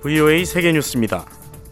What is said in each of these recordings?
VOA 세계뉴스입니다.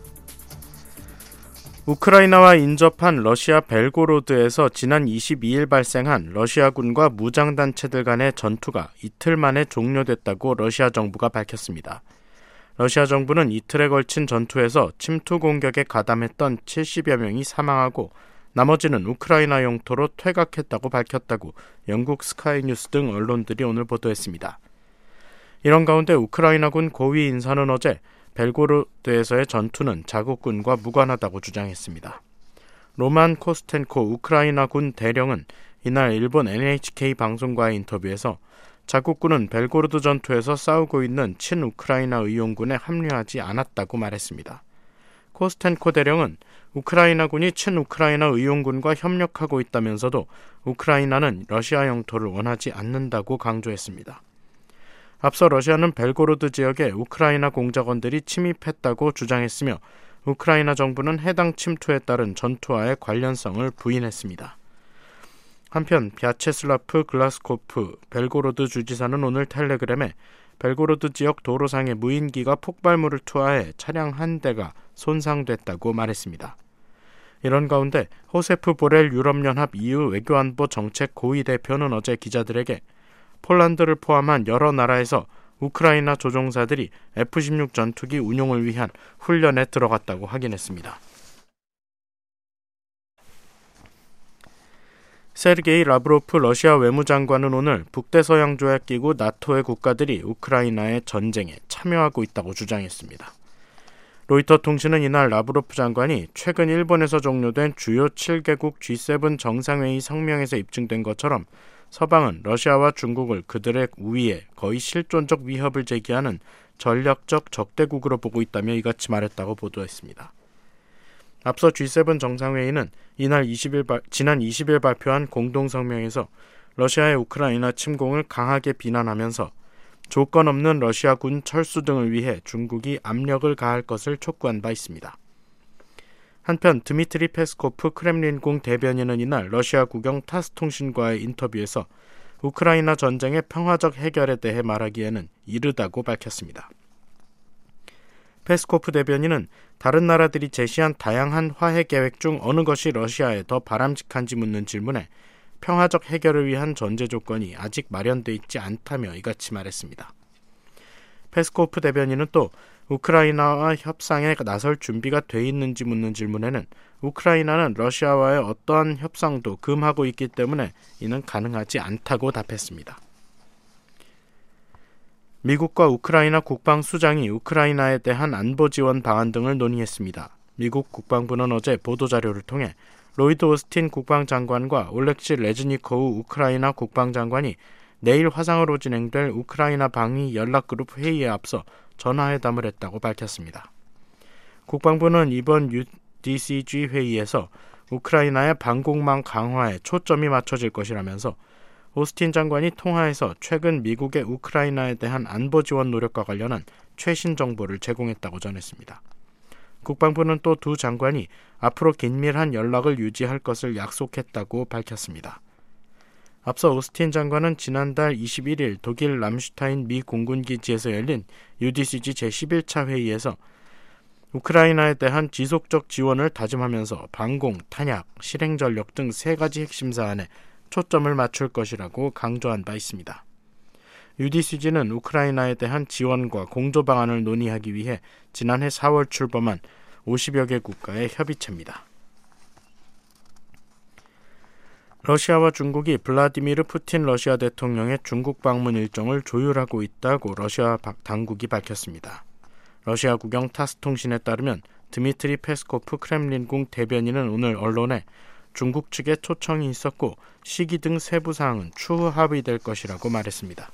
우크라이나와 인접한 러시아 벨고로드에서 지난 22일 발생한 러시아군과 무장단체들 간의 전투가 이틀 만에 종료됐다고 러시아 정부가 밝혔습니다. 러시아 정부는 이틀에 걸친 전투에서 침투 공격에 가담했던 70여 명이 사망하고 나머지는 우크라이나 영토로 퇴각했다고 밝혔다고 영국 스카이뉴스 등 언론들이 오늘 보도했습니다. 이런 가운데 우크라이나군 고위 인사는 어제 벨고로드에서의 전투는 자국군과 무관하다고 주장했습니다. 로만 코스텐코 우크라이나군 대령은 이날 일본 NHK 방송과의 인터뷰에서 자국군은 벨고로드 전투에서 싸우고 있는 친우크라이나 의용군에 합류하지 않았다고 말했습니다. 코스텐코 대령은 우크라이나군이 친우크라이나 의용군과 협력하고 있다면서도 우크라이나는 러시아 영토를 원하지 않는다고 강조했습니다. 앞서 러시아는 벨고로드 지역에 우크라이나 공작원들이 침입했다고 주장했으며 우크라이나 정부는 해당 침투에 따른 전투와의 관련성을 부인했습니다. 한편 벼체슬라프 글라스코프 벨고로드 주지사는 오늘 텔레그램에 벨고로드 지역 도로상에 무인기가 폭발물을 투하해 차량 한 대가 손상됐다고 말했습니다. 이런 가운데 호세프 보렐 유럽연합 EU 외교안보 정책 고위 대표는 어제 기자들에게 폴란드를 포함한 여러 나라에서 우크라이나 조종사들이 F-16 전투기 운용을 위한 훈련에 들어갔다고 확인했습니다. 세르게이 라브로프 러시아 외무장관은 오늘 북대서양조약기구 나토의 국가들이 우크라이나의 전쟁에 참여하고 있다고 주장했습니다. 로이터 통신은 이날 라브로프 장관이 최근 일본에서 종료된 주요 7개국 G7 정상회의 성명에서 입증된 것처럼 서방은 러시아와 중국을 그들의 우위에 거의 실존적 위협을 제기하는 전략적 적대국으로 보고 있다며 이같이 말했다고 보도했습니다. 앞서 G7 정상회의는 지난 20일 발표한 공동성명에서 러시아의 우크라이나 침공을 강하게 비난하면서 조건 없는 러시아군 철수 등을 위해 중국이 압력을 가할 것을 촉구한 바 있습니다. 한편 드미트리 페스코프 크렘린궁 대변인은 이날 러시아 국영 타스 통신과의 인터뷰에서 우크라이나 전쟁의 평화적 해결에 대해 말하기에는 이르다고 밝혔습니다. 페스코프 대변인은 다른 나라들이 제시한 다양한 화해 계획 중 어느 것이 러시아에 더 바람직한지 묻는 질문에 평화적 해결을 위한 전제 조건이 아직 마련돼 있지 않다며 이같이 말했습니다. 페스코프 대변인은 또 우크라이나와 협상에 나설 준비가 돼 있는지 묻는 질문에는 우크라이나는 러시아와의 어떠한 협상도 금하고 있기 때문에 이는 가능하지 않다고 답했습니다. 미국과 우크라이나 국방수장이 우크라이나에 대한 안보 지원 방안 등을 논의했습니다. 미국 국방부는 어제 보도자료를 통해 로이드 오스틴 국방장관과 올렉시 레즈니코우 우크라이나 국방장관이 내일 화상으로 진행될 우크라이나 방위 연락그룹 회의에 앞서 전화회담을 했다고 밝혔습니다. 국방부는 이번 UDCG 회의에서 우크라이나의 방공망 강화에 초점이 맞춰질 것이라면서 오스틴 장관이 통화에서 최근 미국의 우크라이나에 대한 안보 지원 노력과 관련한 최신 정보를 제공했다고 전했습니다. 국방부는 또 두 장관이 앞으로 긴밀한 연락을 유지할 것을 약속했다고 밝혔습니다. 앞서 오스틴 장관은 지난달 21일 독일 람슈타인 미 공군기지에서 열린 UDCG 제11차 회의에서 우크라이나에 대한 지속적 지원을 다짐하면서 방공, 탄약, 실행전력 등 3가지 핵심 사안에 초점을 맞출 것이라고 강조한 바 있습니다. UDCG는 우크라이나에 대한 지원과 공조 방안을 논의하기 위해 지난해 4월 출범한 50여 개 국가의 협의체입니다. 러시아와 중국이 블라디미르 푸틴 러시아 대통령의 중국 방문 일정을 조율하고 있다고 러시아 당국이 밝혔습니다. 러시아 국영 타스 통신에 따르면 드미트리 페스코프 크렘린궁 대변인은 오늘 언론에 중국 측에 초청이 있었고 시기 등 세부 사항은 추후 합의될 것이라고 말했습니다.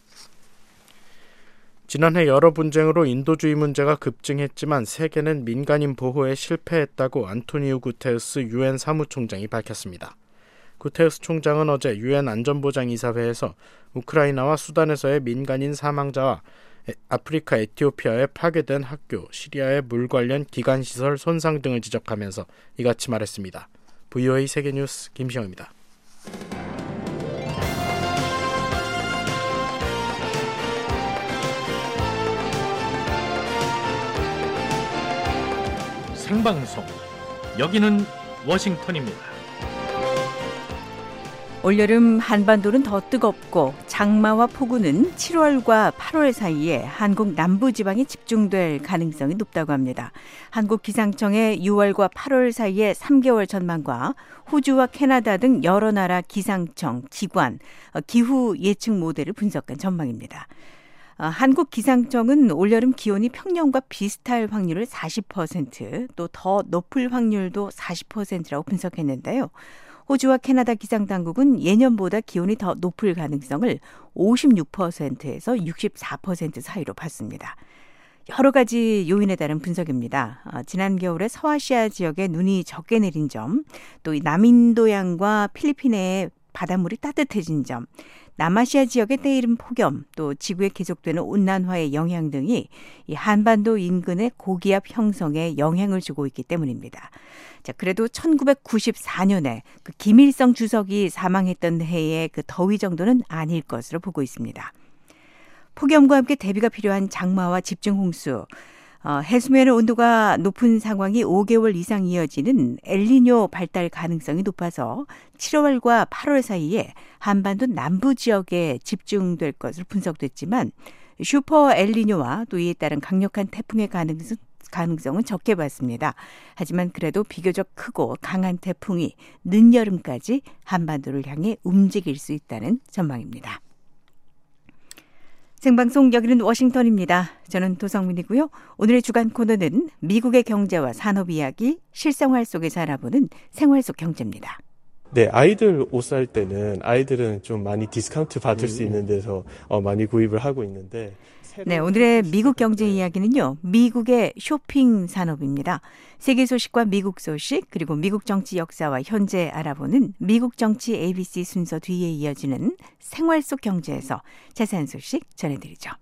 지난해 여러 분쟁으로 인도주의 문제가 급증했지만 세계는 민간인 보호에 실패했다고 안토니우 구테우스 유엔 사무총장이 밝혔습니다. 구테우스 총장은 어제 유엔 안전보장이사회에서 우크라이나와 수단에서의 민간인 사망자와 아프리카 에티오피아에 파괴된 학교, 시리아의 물 관련 기관시설 손상 등을 지적하면서 이같이 말했습니다. VOA 세계뉴스 김시영입니다. 생방송. 여기는 워싱턴입니다. 올여름 한반도는 더 뜨겁고 장마와 폭우는 7월과 8월 사이에 한국 남부지방에 집중될 가능성이 높다고 합니다. 한국기상청의 6월과 8월 사이에 3개월 전망과 호주와 캐나다 등 여러 나라 기상청, 기관, 기후 예측 모델을 분석한 전망입니다. 한국기상청은 올여름 기온이 평년과 비슷할 확률을 40%, 또 더 높을 확률도 40%라고 분석했는데요. 호주와 캐나다 기상당국은 예년보다 기온이 더 높을 가능성을 56%에서 64% 사이로 봤습니다. 여러 가지 요인에 따른 분석입니다. 지난 겨울에 서아시아 지역에 눈이 적게 내린 점, 또 남인도양과 필리핀의 바닷물이 따뜻해진 점, 남아시아 지역의 때이른 폭염, 또 지구에 계속되는 온난화의 영향 등이 이 한반도 인근의 고기압 형성에 영향을 주고 있기 때문입니다. 자, 그래도 1994년에 그 김일성 주석이 사망했던 해의 그 더위 정도는 아닐 것으로 보고 있습니다. 폭염과 함께 대비가 필요한 장마와 집중 홍수, 해수면의 온도가 높은 상황이 5개월 이상 이어지는 엘니뇨 발달 가능성이 높아서 7월과 8월 사이에 한반도 남부 지역에 집중될 것으로 분석됐지만 슈퍼 엘니뇨와 또 이에 따른 강력한 태풍의 가능성은 적게 봤습니다. 하지만 그래도 비교적 크고 강한 태풍이 늦여름까지 한반도를 향해 움직일 수 있다는 전망입니다. 생방송 여기는 워싱턴입니다. 저는 도성민이고요. 오늘의 주간 코너는 미국의 경제와 산업 이야기, 실생활 속에서 알아보는 생활 속 경제입니다. 네, 아이들 옷 살 때는 아이들은 좀 많이 디스카운트 받을 수 있는 데서 많이 구입을 하고 있는데 네, 오늘의 미국 경제 이야기는요. 미국의 쇼핑 산업입니다. 세계 소식과 미국 소식 그리고 미국 정치 역사와 현재 알아보는 미국 정치 ABC 순서 뒤에 이어지는 생활 속 경제에서 자세한 소식 전해드리죠.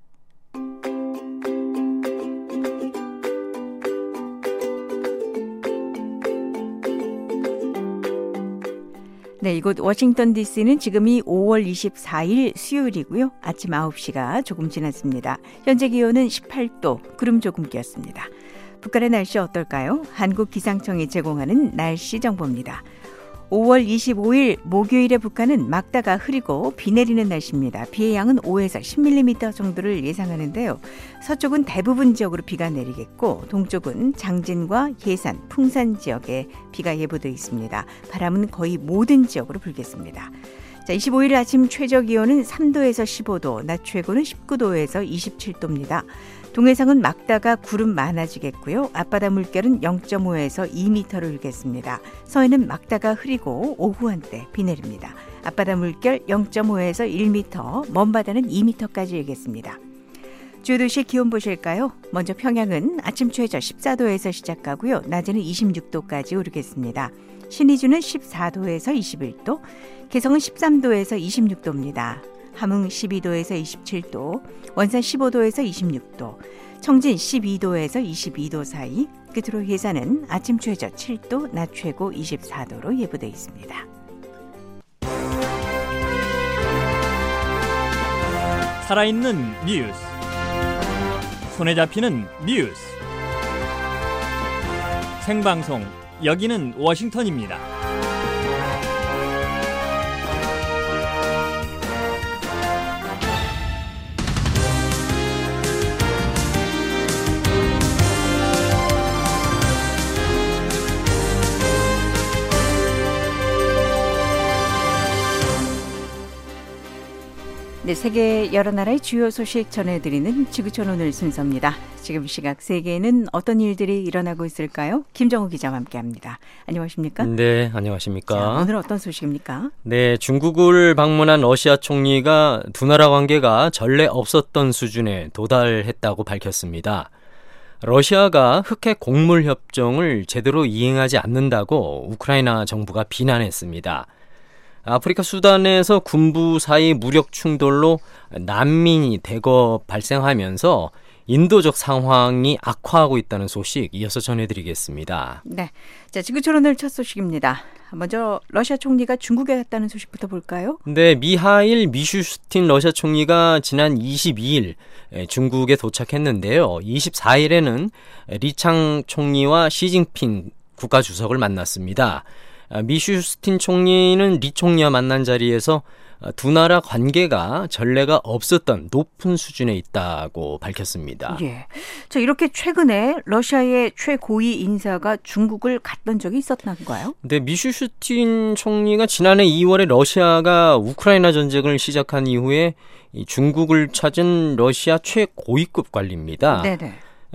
네, 이곳 워싱턴 DC는 지금이 5월 24일 수요일이고요. 아침 9시가 조금 지났습니다. 현재 기온은 18도, 구름 조금 꼈습니다. 북한의 날씨 어떨까요? 한국기상청이 제공하는 날씨 정보입니다. 5월 25일 목요일에 북한은 막다가 흐리고 비 내리는 날씨입니다. 비의 양은 5에서 10mm 정도를 예상하는데요. 서쪽은 대부분 지역으로 비가 내리겠고 동쪽은 장진과 예산, 풍산 지역에 비가 예보되어 있습니다. 바람은 거의 모든 지역으로 불겠습니다. 자, 25일 아침 최저 기온은 3도에서 15도, 낮 최고는 19도에서 27도입니다. 동해상은 막다가 구름 많아지겠고요. 앞바다 물결은 0.5에서 2m를 일겠습니다. 서해는 막다가 흐리고 오후 한때 비 내립니다. 앞바다 물결 0.5에서 1m, 먼바다는 2m까지 일겠습니다. 주요 도시 기온 보실까요? 먼저 평양은 아침 최저 14도에서 시작하고요. 낮에는 26도까지 오르겠습니다. 신의주는 14도에서 21도, 개성은 13도에서 26도입니다. 함흥 12도에서 27도, 원산 15도에서 26도, 청진 12도에서 22도 사이, 끝으로 예산은 아침 최저 7도, 낮 최고 24도로 예보되어 있습니다. 살아있는 뉴스, 손에 잡히는 뉴스, 생방송 여기는 워싱턴입니다. 네, 세계 여러 나라의 주요 소식 전해드리는 지구촌 오늘 순서입니다. 지금 시각 세계에는 어떤 일들이 일어나고 있을까요? 김정우 기자와 함께합니다. 안녕하십니까? 네, 안녕하십니까? 자, 오늘 어떤 소식입니까? 네, 중국을 방문한 러시아 총리가 두 나라 관계가 전례 없었던 수준에 도달했다고 밝혔습니다. 러시아가 흑해 곡물 협정을 제대로 이행하지 않는다고 우크라이나 정부가 비난했습니다. 아프리카 수단에서 군부 사이 무력 충돌로 난민이 대거 발생하면서 인도적 상황이 악화하고 있다는 소식 이어서 전해드리겠습니다. 네, 자 지구촌 첫 소식입니다. 먼저 러시아 총리가 중국에 갔다는 소식부터 볼까요? 네, 미하일 미슈스틴 러시아 총리가 지난 22일 중국에 도착했는데요. 24일에는 리창 총리와 시진핑 국가주석을 만났습니다. 미슈스틴 총리는 리 총리와 만난 자리에서 두 나라 관계가 전례가 없었던 높은 수준에 있다고 밝혔습니다. 예. 자, 이렇게 최근에 러시아의 최고위 인사가 중국을 갔던 적이 있었나요? 네, 미슈스틴 총리가 지난해 2월에 러시아가 우크라이나 전쟁을 시작한 이후에 중국을 찾은 러시아 최고위급 관리입니다. 네네.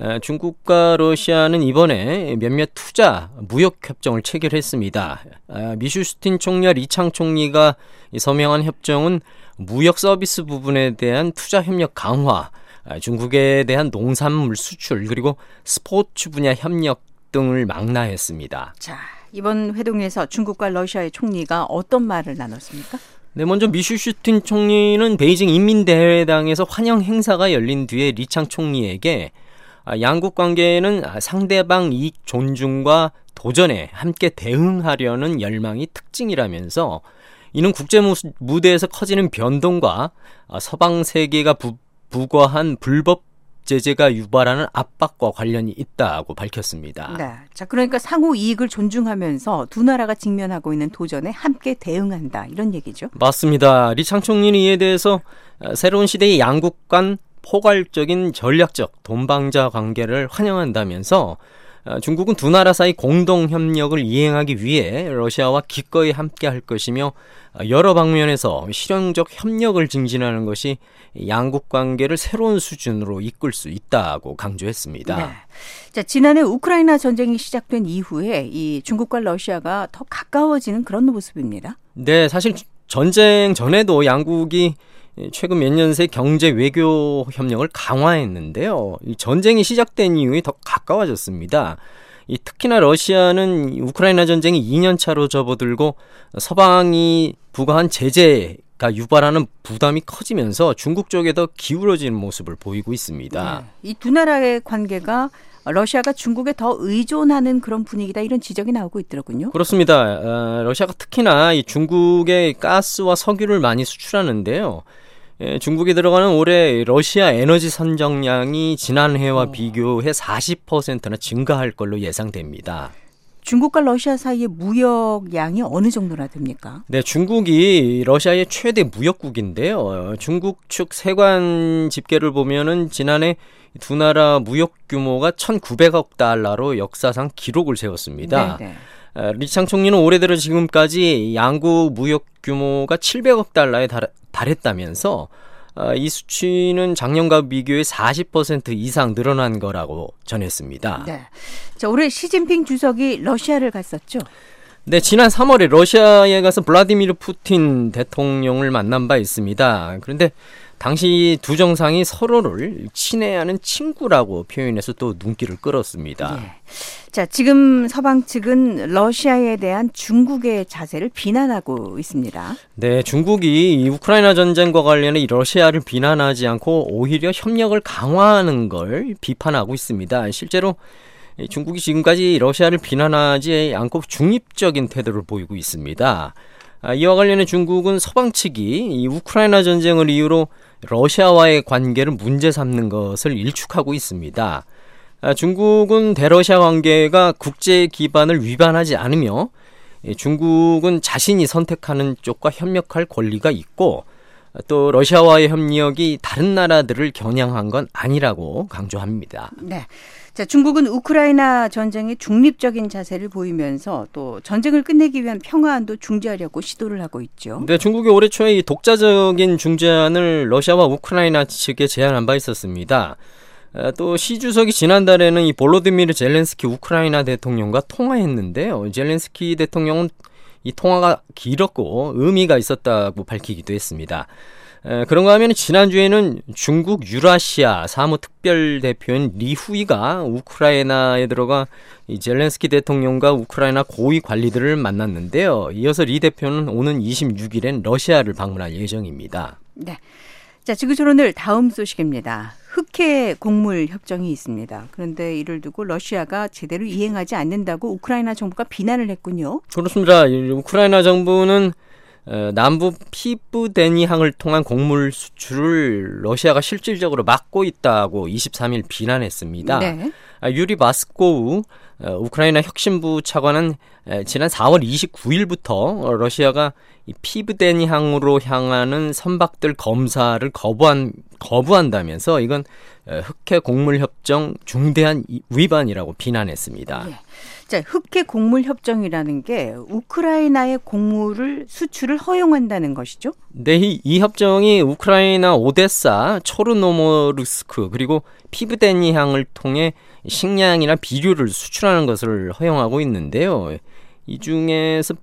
중국과 러시아는 이번에 몇몇 투자 무역 협정을 체결했습니다. 미슈스틴 총리와 리창 총리가 서명한 협정은 무역 서비스 부분에 대한 투자 협력 강화, 중국에 대한 농산물 수출, 그리고 스포츠 분야 협력 등을 망라했습니다. 자, 이번 회동에서 중국과 러시아의 총리가 어떤 말을 나눴습니까? 네, 먼저 미슈스틴 총리는 베이징 인민대회당에서 환영 행사가 열린 뒤에 리창 총리에게 양국 관계에는 상대방 이익 존중과 도전에 함께 대응하려는 열망이 특징이라면서 이는 국제 무대에서 커지는 변동과 서방 세계가 부과한 불법 제재가 유발하는 압박과 관련이 있다고 밝혔습니다. 네, 자 그러니까 상호 이익을 존중하면서 두 나라가 직면하고 있는 도전에 함께 대응한다 이런 얘기죠. 맞습니다. 리창 총리는 이에 대해서 새로운 시대의 양국 간 포괄적인 전략적 동반자 관계를 환영한다면서 중국은 두 나라 사이 공동 협력을 이행하기 위해 러시아와 기꺼이 함께할 것이며 여러 방면에서 실용적 협력을 증진하는 것이 양국 관계를 새로운 수준으로 이끌 수 있다고 강조했습니다. 네. 자, 지난해 우크라이나 전쟁이 시작된 이후에 이 중국과 러시아가 더 가까워지는 그런 모습입니다. 네, 사실 전쟁 전에도 양국이 최근 몇 년 새 경제 외교 협력을 강화했는데요. 이 전쟁이 시작된 이후에 더 가까워졌습니다. 특히나 러시아는 우크라이나 전쟁이 2년 차로 접어들고 서방이 부과한 제재가 유발하는 부담이 커지면서 중국 쪽에 더 기울어지는 모습을 보이고 있습니다. 네. 이 두 나라의 관계가 러시아가 중국에 더 의존하는 그런 분위기다 이런 지적이 나오고 있더군요. 그렇습니다. 러시아가 특히나 이 중국에 가스와 석유를 많이 수출하는데요. 중국에 들어가는 올해 러시아 에너지 선정량이 지난해와 비교해 40%나 증가할 걸로 예상됩니다. 중국과 러시아 사이의 무역량이 어느 정도나 됩니까? 네, 중국이 러시아의 최대 무역국인데요. 중국 측 세관 집계를 보면은 지난해 두 나라 무역 규모가 1,900억 달러로 역사상 기록을 세웠습니다. 네네. 리창 총리는 올해 들어 지금까지 양국 무역 규모가 700억 달러에 달했다면서 이 수치는 작년과 비교해 40% 이상 늘어난 거라고 전했습니다. 네. 자, 올해 시진핑 주석이 러시아를 갔었죠? 네, 지난 3월에 러시아에 가서 블라디미르 푸틴 대통령을 만난 바 있습니다. 그런데 당시 두 정상이 서로를 친애하는 친구라고 표현해서 또 눈길을 끌었습니다. 예. 자, 지금 서방 측은 러시아에 대한 중국의 자세를 비난하고 있습니다. 네, 중국이 우크라이나 전쟁과 관련해 러시아를 비난하지 않고 오히려 협력을 강화하는 걸 비판하고 있습니다. 실제로 중국이 지금까지 러시아를 비난하지 않고 중립적인 태도를 보이고 있습니다. 이와 관련해 중국은 서방 측이 이 우크라이나 전쟁을 이유로 러시아와의 관계를 문제 삼는 것을 일축하고 있습니다. 중국은 대러시아 관계가 국제 기반을 위반하지 않으며 중국은 자신이 선택하는 쪽과 협력할 권리가 있고 또 러시아와의 협력이 다른 나라들을 겨냥한 건 아니라고 강조합니다. 네. 자, 중국은 우크라이나 전쟁에 중립적인 자세를 보이면서 또 전쟁을 끝내기 위한 평화안도 중재하려고 시도를 하고 있죠. 네, 중국이 올해 초에 이 독자적인 중재안을 러시아와 우크라이나 측에 제안한 바 있었습니다. 또 시 주석이 지난달에는 이 볼로디미르 젤렌스키 우크라이나 대통령과 통화했는데요. 젤렌스키 대통령은 이 통화가 길었고 의미가 있었다고 밝히기도 했습니다. 그런가 하면 지난주에는 중국 유라시아 사무특별대표인 리후이가 우크라이나에 들어가 이 젤렌스키 대통령과 우크라이나 고위 관리들을 만났는데요. 이어서 리 대표는 오는 26일엔 러시아를 방문할 예정입니다. 네. 자, 지구촌 오늘 다음 소식입니다. 흑 흑해 곡물 협정이 있습니다. 그런데 이를 두고 러시아가 제대로 이행하지 않는다고 우크라이나 정부가 비난을 했군요. 그렇습니다. 우크라이나 정부는 남부 피브데니항을 통한 곡물 수출을 러시아가 실질적으로 막고 있다고 23일 비난했습니다. 네. 유리 바스코우 우크라이나 혁신부 차관은 지난 4월 29일부터 러시아가 이 피브데니항으로 향하는 선박들 검사를 거부한다면서 이건 흑해 곡물 협정 중대한 위반이라고 비난했습니다. 예. 자, 흑해 곡물 협정이라는 게 우크라이나의 곡물을 수출을 허용한다는 것이죠? 네, 이 협정이 우크라이나 오데사, 초르노모르스크 그리고 피브데니항을 통해 식량이나 비료를 수출하는 것을 허용하고 있는데요. 이 중에서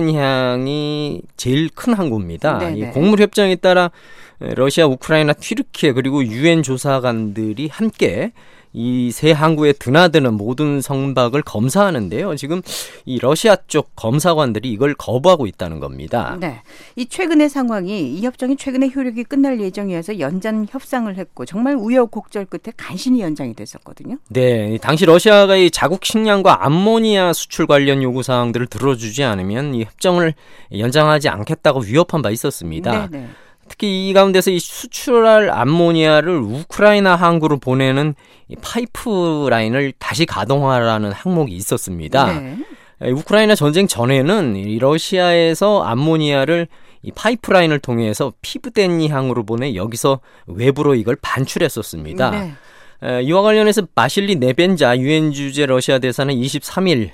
피브데니항이 제일 큰 항구입니다. 이 곡물 협정에 따라 러시아, 우크라이나, 튀르키예 그리고 유엔 조사관들이 함께 이 세 항구에 드나드는 모든 선박을 검사하는데요. 지금 이 러시아 쪽 검사관들이 이걸 거부하고 있다는 겁니다. 네, 이 최근의 상황이 이 협정이 최근에 효력이 끝날 예정이어서 연장 협상을 했고 정말 우여곡절 끝에 간신히 연장이 됐었거든요. 네, 당시 러시아가 이 자국 식량과 암모니아 수출 관련 요구 사항들을 들어주지 않으면 이 협정을 연장하지 않겠다고 위협한 바 있었습니다. 네네. 특히 이 가운데서 이 수출할 암모니아를 우크라이나 항구로 보내는 이 파이프라인을 다시 가동하라는 항목이 있었습니다. 네. 우크라이나 전쟁 전에는 이 러시아에서 암모니아를 이 파이프라인을 통해서 피브데니항으로 보내 여기서 외부로 이걸 반출했었습니다. 네. 이와 관련해서 마실리 네벤자 유엔 주재 러시아 대사는 23일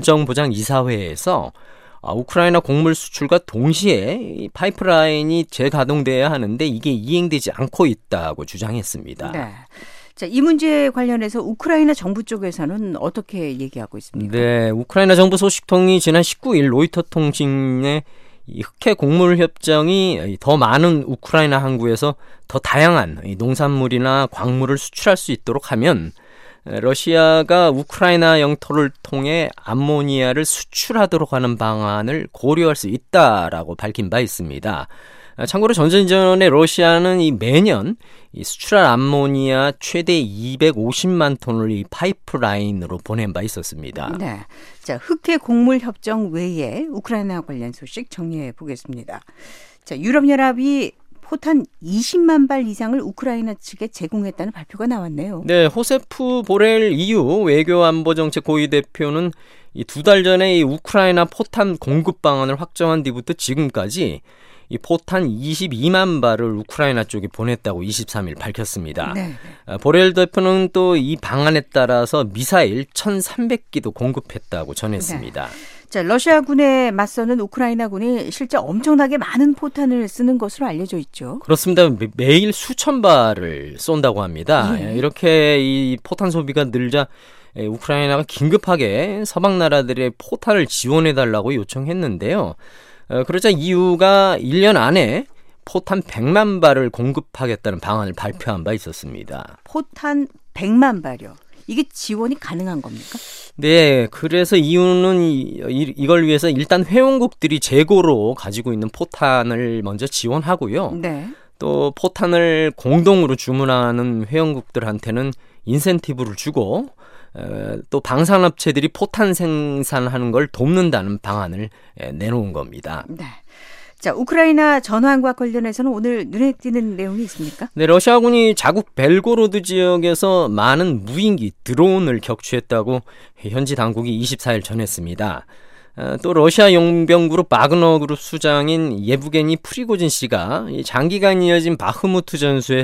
안전보장이사회에서 우크라이나 곡물 수출과 동시에 이 파이프라인이 재가동돼야 하는데 이게 이행되지 않고 있다고 주장했습니다. 네. 자, 이 문제에 관련해서 우크라이나 정부 쪽에서는 어떻게 얘기하고 있습니까? 네, 우크라이나 정부 소식통이 지난 19일 로이터 통신에 이 흑해 곡물 협정이 더 많은 우크라이나 항구에서 더 다양한 농산물이나 광물을 수출할 수 있도록 하면 러시아가 우크라이나 영토를 통해 암모니아를 수출하도록 하는 방안을 고려할 수 있다라고 밝힌 바 있습니다. 참고로 전전전에 러시아는 이 매년 이 수출할 암모니아 최대 250만 톤을 이 파이프라인으로 보낸 바 있었습니다. 네, 자, 흑해 곡물 협정 외에 우크라이나 관련 소식 정리해 보겠습니다. 자, 유럽연합이 포탄 20만 발 이상을 우크라이나 측에 제공했다는 발표가 나왔네요. 네, 호세프 보렐 EU 외교안보정책 고위 대표는 이 2달 전에 이 우크라이나 포탄 공급 방안을 확정한 뒤부터 지금까지 이 포탄 22만 발을 우크라이나 쪽에 보냈다고 23일 밝혔습니다. 네. 보렐 대표는 또 이 방안에 따라서 미사일 1,300기도 공급했다고 전했습니다. 네. 자, 러시아군에 맞서는 우크라이나군이 실제 엄청나게 많은 포탄을 쓰는 것으로 알려져 있죠. 그렇습니다. 매일 수천 발을 쏜다고 합니다. 예. 이렇게 이 포탄 소비가 늘자 우크라이나가 긴급하게 서방 나라들의 포탄을 지원해달라고 요청했는데요. 그러자 EU가 1년 안에 포탄 100만 발을 공급하겠다는 방안을 발표한 바 있었습니다. 포탄 100만 발이요? 이게 지원이 가능한 겁니까? 네, 그래서 EU는 이걸 위해서 일단 회원국들이 재고로 가지고 있는 포탄을 먼저 지원하고요. 네. 또 포탄을 공동으로 주문하는 회원국들한테는 인센티브를 주고 또 방산업체들이 포탄 생산하는 걸 돕는다는 방안을 내놓은 겁니다. 네. 자, 우크라이나 전황과 관련해서는 오늘 눈에 띄는 내용이 있습니까? 네, 러시아군이 자국 벨고로드 지역에서 많은 무인기 드론을 격추했다고 현지 당국이 24일 전했습니다. 또 러시아 용병그룹 바그너 그룹 수장인 예부게니 프리고진 씨가 장기간 이어진 바흐무트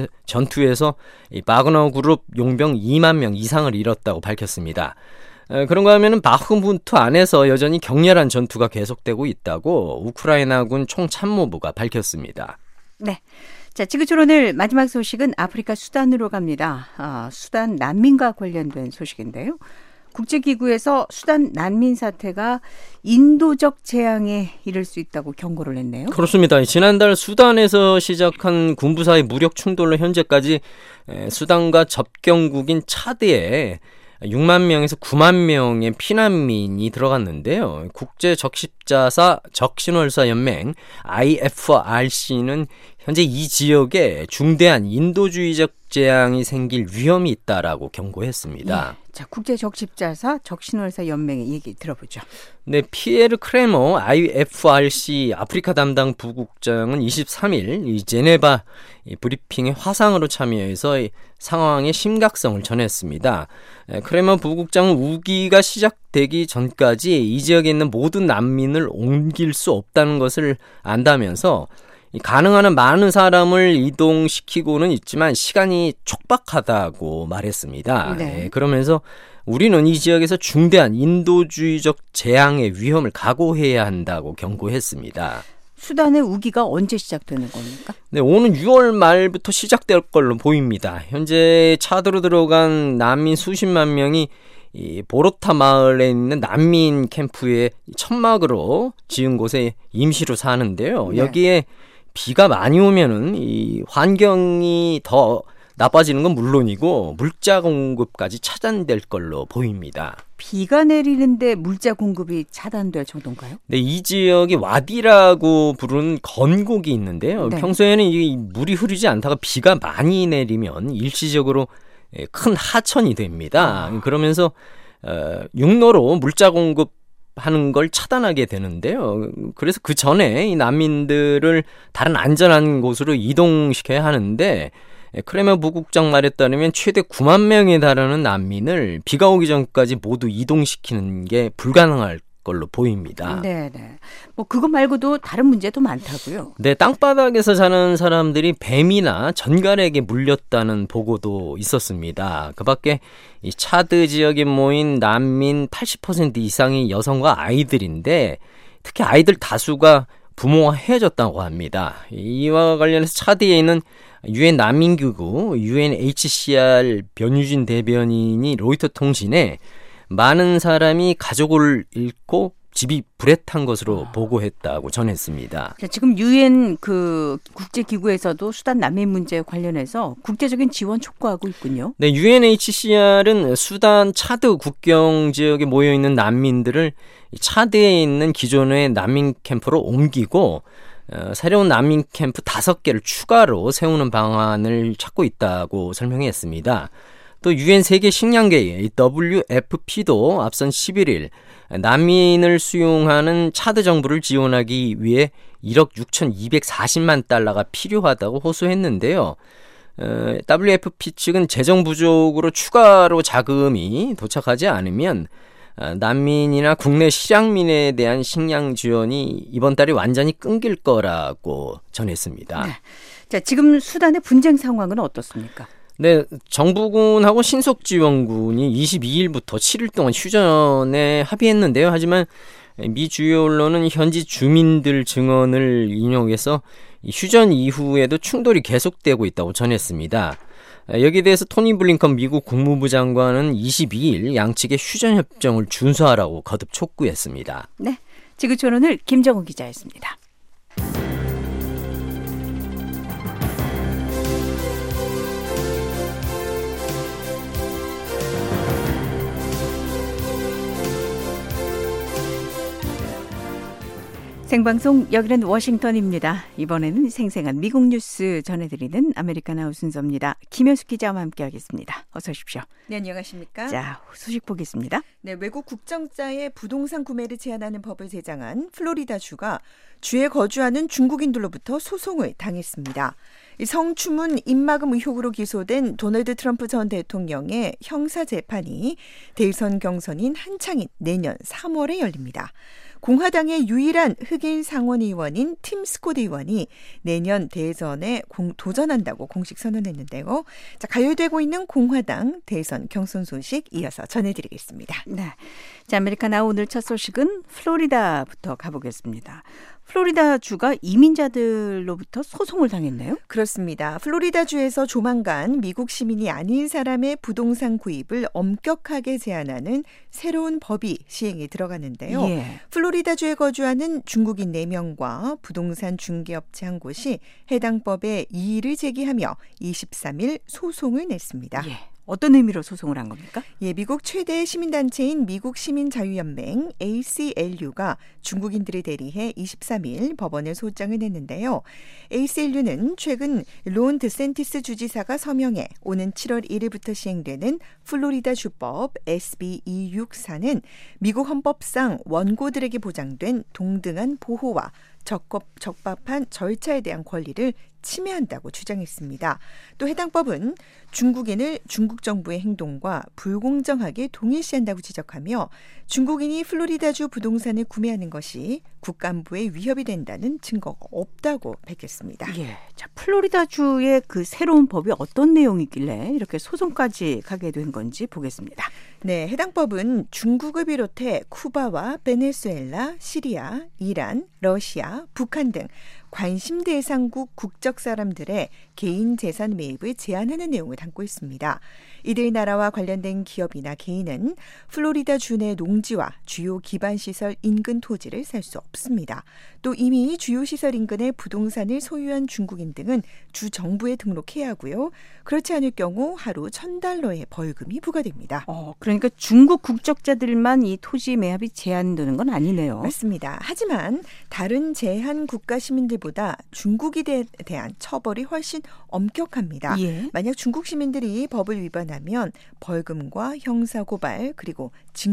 전투에서 바그너 그룹 용병 2만 명 이상을 잃었다고 밝혔습니다. 그런가 하면은 바흐무트 안에서 여전히 격렬한 전투가 계속되고 있다고 우크라이나군 총참모부가 밝혔습니다. 네. 자, 지구촌 오늘 마지막 소식은 아프리카 수단으로 갑니다. 수단 난민과 관련된 소식인데요. 국제기구에서 수단 난민 사태가 인도적 재앙에 이를 수 있다고 경고를 했네요. 그렇습니다. 지난달 수단에서 시작한 군부사의 무력 충돌로 현재까지 수단과 접경국인 차드에 6만 명에서 9만 명의 피난민이 들어갔는데요. 국제적십자사 적신월사연맹 IFRC는 현재 이 지역에 중대한 인도주의적 재앙이 생길 위험이 있다라고 경고했습니다. 예. 자, 국제적십자사 적신월사 연맹의 얘기 들어보죠. 네, 피에르 크레머 IFRC 아프리카 담당 부국장은 23일 이 제네바 브리핑에 화상으로 참여해서 이 상황의 심각성을 전했습니다. 크레머 부국장은 우기가 시작되기 전까지 이 지역에 있는 모든 난민을 옮길 수 없다는 것을 안다면서 가능한 한 많은 사람을 이동시키고는 있지만 시간이 촉박하다고 말했습니다. 네. 그러면서 우리는 이 지역에서 중대한 인도주의적 재앙의 위험을 각오해야 한다고 경고했습니다. 수단의 우기가 언제 시작되는 겁니까? 네, 오는 6월 말부터 시작될 걸로 보입니다. 현재 차도로 들어간 난민 수십만 명이 이 보로타 마을에 있는 난민 캠프의 천막으로 지은 곳에 임시로 사는데요. 네. 여기에 비가 많이 오면은 이 환경이 더 나빠지는 건 물론이고 물자 공급까지 차단될 걸로 보입니다. 비가 내리는데 물자 공급이 차단될 정도인가요? 네, 이 지역이 와디라고 부르는 건곡이 있는데요. 네. 평소에는 이 물이 흐르지 않다가 비가 많이 내리면 일시적으로 큰 하천이 됩니다. 그러면서 육로로 물자 공급하는 걸 차단하게 되는데요. 그래서 그 전에 이 난민들을 다른 안전한 곳으로 이동시켜야 하는데 크레머 부국장 말에 따르면 최대 9만 명에 달하는 난민을 비가 오기 전까지 모두 이동시키는 게 불가능할 걸로 보입니다. 네네. 뭐 그거 말고도 다른 문제도 많다고요. 네, 땅바닥에서 사는 사람들이 뱀이나 전갈에게 물렸다는 보고도 있었습니다. 그 밖에 이 차드 지역에 모인 난민 80% 이상이 여성과 아이들인데 특히 아이들 다수가 부모와 헤어졌다고 합니다. 이와 관련해서 차드에 있는 유엔 난민기구 UNHCR 변유진 대변인이 로이터 통신에 많은 사람이 가족을 잃고 집이 불에 탄 것으로 보고했다고 전했습니다. 자, 지금 유엔 그 국제기구에서도 수단 난민 문제 관련해서 국제적인 지원 촉구하고 있군요. 네, UNHCR은 수단 차드 국경 지역에 모여 있는 난민들을 차드에 있는 기존의 난민 캠프로 옮기고 새로운 난민 캠프 5개를 추가로 세우는 방안을 찾고 있다고 설명했습니다. 또 유엔 세계 식량계의 WFP도 앞선 11일 난민을 수용하는 차드 정부를 지원하기 위해 1억 6,240만 달러가 필요하다고 호소했는데요. WFP 측은 재정 부족으로 추가로 자금이 도착하지 않으면 난민이나 국내 실향민에 대한 식량 지원이 이번 달에 완전히 끊길 거라고 전했습니다. 네. 자, 지금 수단의 분쟁 상황은 어떻습니까? 네, 정부군하고 신속지원군이 22일부터 7일 동안 휴전에 합의했는데요. 하지만 미 주요 언론은 현지 주민들 증언을 인용해서 휴전 이후에도 충돌이 계속되고 있다고 전했습니다. 여기에 대해서 토니 블링컨 미국 국무부 장관은 22일 양측의 휴전협정을 준수하라고 거듭 촉구했습니다. 네, 지구촌오늘 김정우 기자였습니다. 생방송 여기는 워싱턴입니다. 이번에는 생생한 미국 뉴스 전해드리는 아메리카나우 순서입니다. 김현숙 기자와 함께하겠습니다. 어서 오십시오. 네, 안녕하십니까? 자, 소식 보겠습니다. 네, 외국 국정자의 부동산 구매를 제한하는 법을 제정한 플로리다주가 주에 거주하는 중국인들로부터 소송을 당했습니다. 이 성추문 입막음 의혹으로 기소된 도널드 트럼프 전 대통령의 형사 재판이 대선 경선인 한창인 내년 3월에 열립니다. 공화당의 유일한 흑인 상원의원인 팀 스콧 의원이 내년 대선에 도전한다고 공식 선언했는데요. 자, 가열되고 있는 공화당 대선 경선 소식 이어서 전해드리겠습니다. 네, 자, 아메리카나우 오늘 첫 소식은 플로리다부터 가보겠습니다. 플로리다주가 이민자들로부터 소송을 당했네요. 그렇습니다. 플로리다주에서 조만간 미국 시민이 아닌 사람의 부동산 구입을 엄격하게 제한하는 새로운 법이 시행에 들어가는데요. 예. 플로리다주에 거주하는 중국인 4명과 부동산 중개업체 한 곳이 해당 법에 이의를 제기하며 23일 소송을 냈습니다. 예. 어떤 의미로 소송을 한 겁니까? 예, 미국 최대 시민단체인 미국 시민자유연맹 ACLU가 중국인들을 대리해 23일 법원에 소장을 냈는데요. ACLU는 최근 론 드샌티스 주지사가 서명해 오는 7월 1일부터 시행되는 플로리다 주법 SB 264는 미국 헌법상 원고들에게 보장된 동등한 보호와 적법한 절차에 대한 권리를 침해한다고 주장했습니다. 또 해당 법은 중국인을 중국 정부의 행동과 불공정하게 동일시한다고 지적하며 중국인이 플로리다주 부동산을 구매하는 것이 국가안보에 위협이 된다는 증거가 없다고 밝혔습니다. 예, 자 플로리다주의 그 새로운 법이 어떤 내용이길래 이렇게 소송까지 가게 된 건지 보겠습니다. 네, 해당 법은 중국을 비롯해 쿠바와 베네수엘라, 시리아, 이란, 러시아, 북한 등 관심 대상국 국적 사람들의 개인 재산 매입을 제한하는 내용을 담고 있습니다. 이들 나라와 관련된 기업이나 개인은 플로리다 주 내 농지와 주요 기반시설 인근 토지를 살 수 없습니다. 또 이미 주요 시설 인근의 부동산을 소유한 중국인 등은 주 정부에 등록해야 하고요. 그렇지 않을 경우 하루 $1,000의 벌금이 부과됩니다. 그러니까 중국 국적자들만 이 토지 매입이 제한되는 건 아니네요. 맞습니다. 하지만 다른 제한 국가 시민들보다 중국에 대한 처벌이 훨씬 엄격합니다. 예. 만약 중국 시민들이 법을 위반하면 벌금과 형사고발 그리고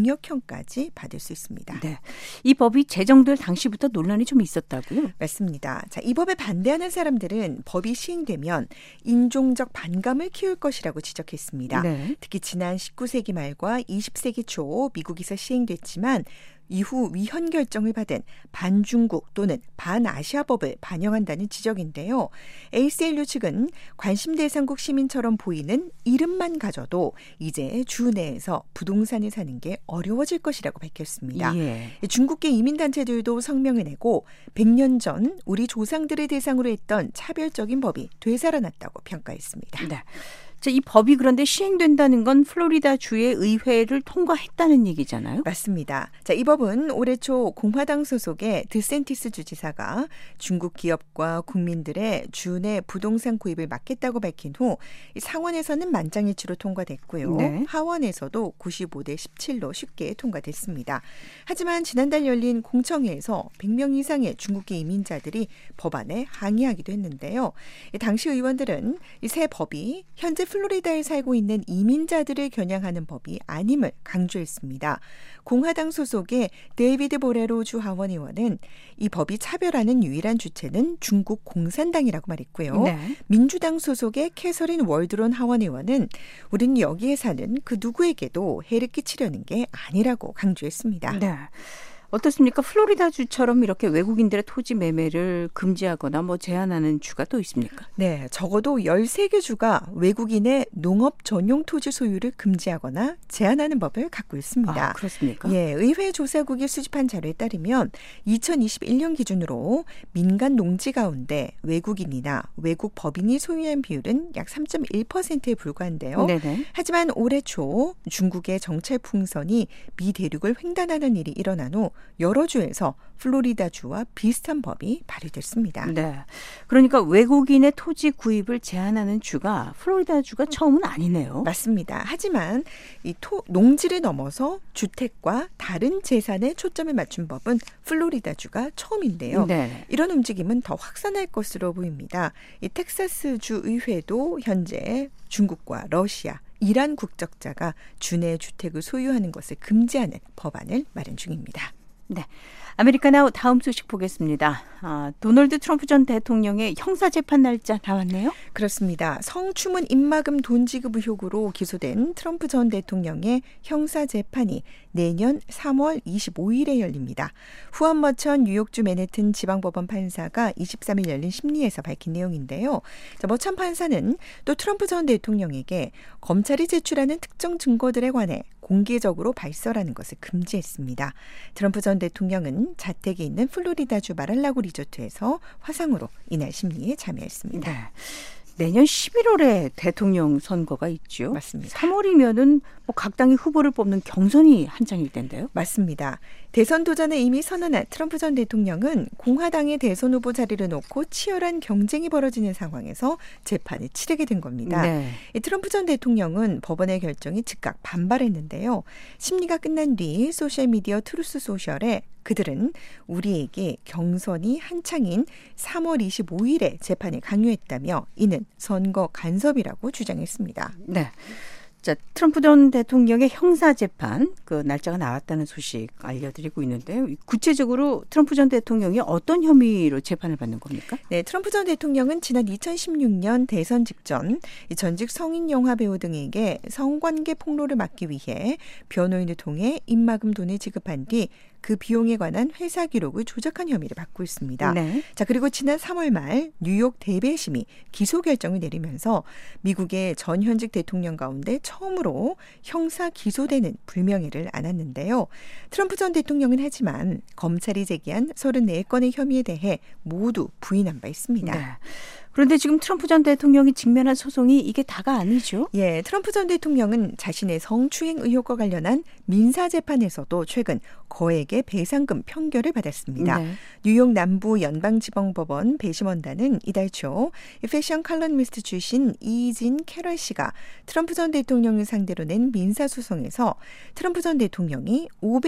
징역형까지 받을 수 있습니다. 네, 이 법이 제정될 당시부터 논란이 좀 있었다고요? 맞습니다. 자, 이 법에 반대하는 사람들은 법이 시행되면 인종적 반감을 키울 것이라고 지적했습니다. 네. 특히 지난 19세기 말과 20세기 초 미국에서 시행됐지만 이후 위헌 결정을 받은 반중국 또는 반아시아법을 반영한다는 지적인데요. ACLU 측은 관심 대상국 시민처럼 보이는 이름만 가져도 이제 주 내에서 부동산을 사는 게 어려워질 것이라고 밝혔습니다. 예. 중국계 이민단체들도 성명을 내고 100년 전 우리 조상들을 대상으로 했던 차별적인 법이 되살아났다고 평가했습니다. 네. 자, 이 법이 그런데 시행된다는 건 플로리다 주의 의회를 통과했다는 얘기잖아요. 맞습니다. 자, 이 법은 올해 초 공화당 소속의 드샌티스 주지사가 중국 기업과 국민들의 주 내 부동산 구입을 막겠다고 밝힌 후 상원에서는 만장일치로 통과됐고요. 네. 하원에서도 95대 17로 쉽게 통과됐습니다. 하지만 지난달 열린 공청회에서 100명 이상의 중국계 이민자들이 법안에 항의하기도 했는데요. 당시 의원들은 이 새 법이 현재 플로리다에 살고 있는 이민자들을 겨냥하는 법이 아님을 강조했습니다. 공화당 소속의 데이비드 보레로 주 하원의원은 이 법이 차별하는 유일한 주체는 중국 공산당이라고 말했고요. 네. 민주당 소속의 캐서린 월드론 하원의원은 우리는 여기에 사는 그 누구에게도 해를 끼치려는 게 아니라고 강조했습니다. 네. 어떻습니까? 플로리다 주처럼 이렇게 외국인들의 토지 매매를 금지하거나 제한하는 주가 또 있습니까? 네, 적어도 13개 주가 외국인의 농업 전용 토지 소유를 금지하거나 제한하는 법을 갖고 있습니다. 아, 그렇습니까? 예, 의회 조사국이 수집한 자료에 따르면 2021년 기준으로 민간 농지 가운데 외국인이나 외국 법인이 소유한 비율은 약 3.1%에 불과한데요. 네네. 하지만 올해 초 중국의 정찰 풍선이 미 대륙을 횡단하는 일이 일어난 후 여러 주에서 플로리다주와 비슷한 법이 발의됐습니다. 네. 그러니까 외국인의 토지 구입을 제한하는 주가 플로리다주가 처음은 아니네요. 맞습니다. 하지만 이 농지를 넘어서 주택과 다른 재산에 초점을 맞춘 법은 플로리다주가 처음인데요. 네. 이런 움직임은 더 확산할 것으로 보입니다. 이 텍사스주 의회도 현재 중국과 러시아, 이란 국적자가 주내 주택을 소유하는 것을 금지하는 법안을 마련 중입니다. 네. 아메리카나우 다음 소식 보겠습니다. 도널드 트럼프 전 대통령의 형사재판 날짜 나왔네요. 그렇습니다. 성추문 입막음 돈 지급 의혹으로 기소된 트럼프 전 대통령의 형사재판이 내년 3월 25일에 열립니다. 후안 머천 뉴욕주 맨해튼 지방법원 판사가 23일 열린 심리에서 밝힌 내용인데요. 머천 판사는 또 트럼프 전 대통령에게 검찰이 제출하는 특정 증거들에 관해 공개적으로 발설하는 것을 금지했습니다. 트럼프 전 대통령은 자택에 있는 플로리다주 마랄라고 리조트에서 화상으로 이날 심리에 참여했습니다. 네. 내년 11월에 대통령 선거가 있죠. 맞습니다. 3월이면은 각 당이 후보를 뽑는 경선이 한창일 텐데요. 맞습니다. 대선 도전에 이미 선언한 트럼프 전 대통령은 공화당의 대선 후보 자리를 놓고 치열한 경쟁이 벌어지는 상황에서 재판을 치르게 된 겁니다. 네. 이 트럼프 전 대통령은 법원의 결정에 즉각 반발했는데요. 심리가 끝난 뒤 소셜미디어 트루스 소셜에 그들은 우리에게 경선이 한창인 3월 25일에 재판을 강요했다며 이는 선거 간섭이라고 주장했습니다. 네. 자, 트럼프 전 대통령의 형사재판 그 날짜가 나왔다는 소식 알려드리고 있는데요. 구체적으로 트럼프 전 대통령이 어떤 혐의로 재판을 받는 겁니까? 네, 트럼프 전 대통령은 지난 2016년 대선 직전 전직 성인 영화 배우 등에게 성관계 폭로를 막기 위해 변호인을 통해 입막음 돈을 지급한 뒤 그 비용에 관한 회사 기록을 조작한 혐의를 받고 있습니다. 네. 자, 그리고 지난 3월 말 뉴욕 대배심이 기소 결정을 내리면서 미국의 전 현직 대통령 가운데 처음으로 형사 기소되는 불명예를 안았는데요. 트럼프 전 대통령은 하지만 검찰이 제기한 34건의 혐의에 대해 모두 부인한 바 있습니다. 네. 그런데 지금 트럼프 전 대통령이 직면한 소송이 이게 다가 아니죠? 예, 트럼프 전 대통령은 자신의 성추행 의혹과 관련한 민사재판에서도 최근 거액의 배상금 판결을 받았습니다. 네. 뉴욕 남부 연방지방법원 배심원단은 이달 초 패션 칼럼니스트 출신 이진 캐럴 씨가 트럼프 전 대통령을 상대로 낸 민사소송에서 트럼프 전 대통령이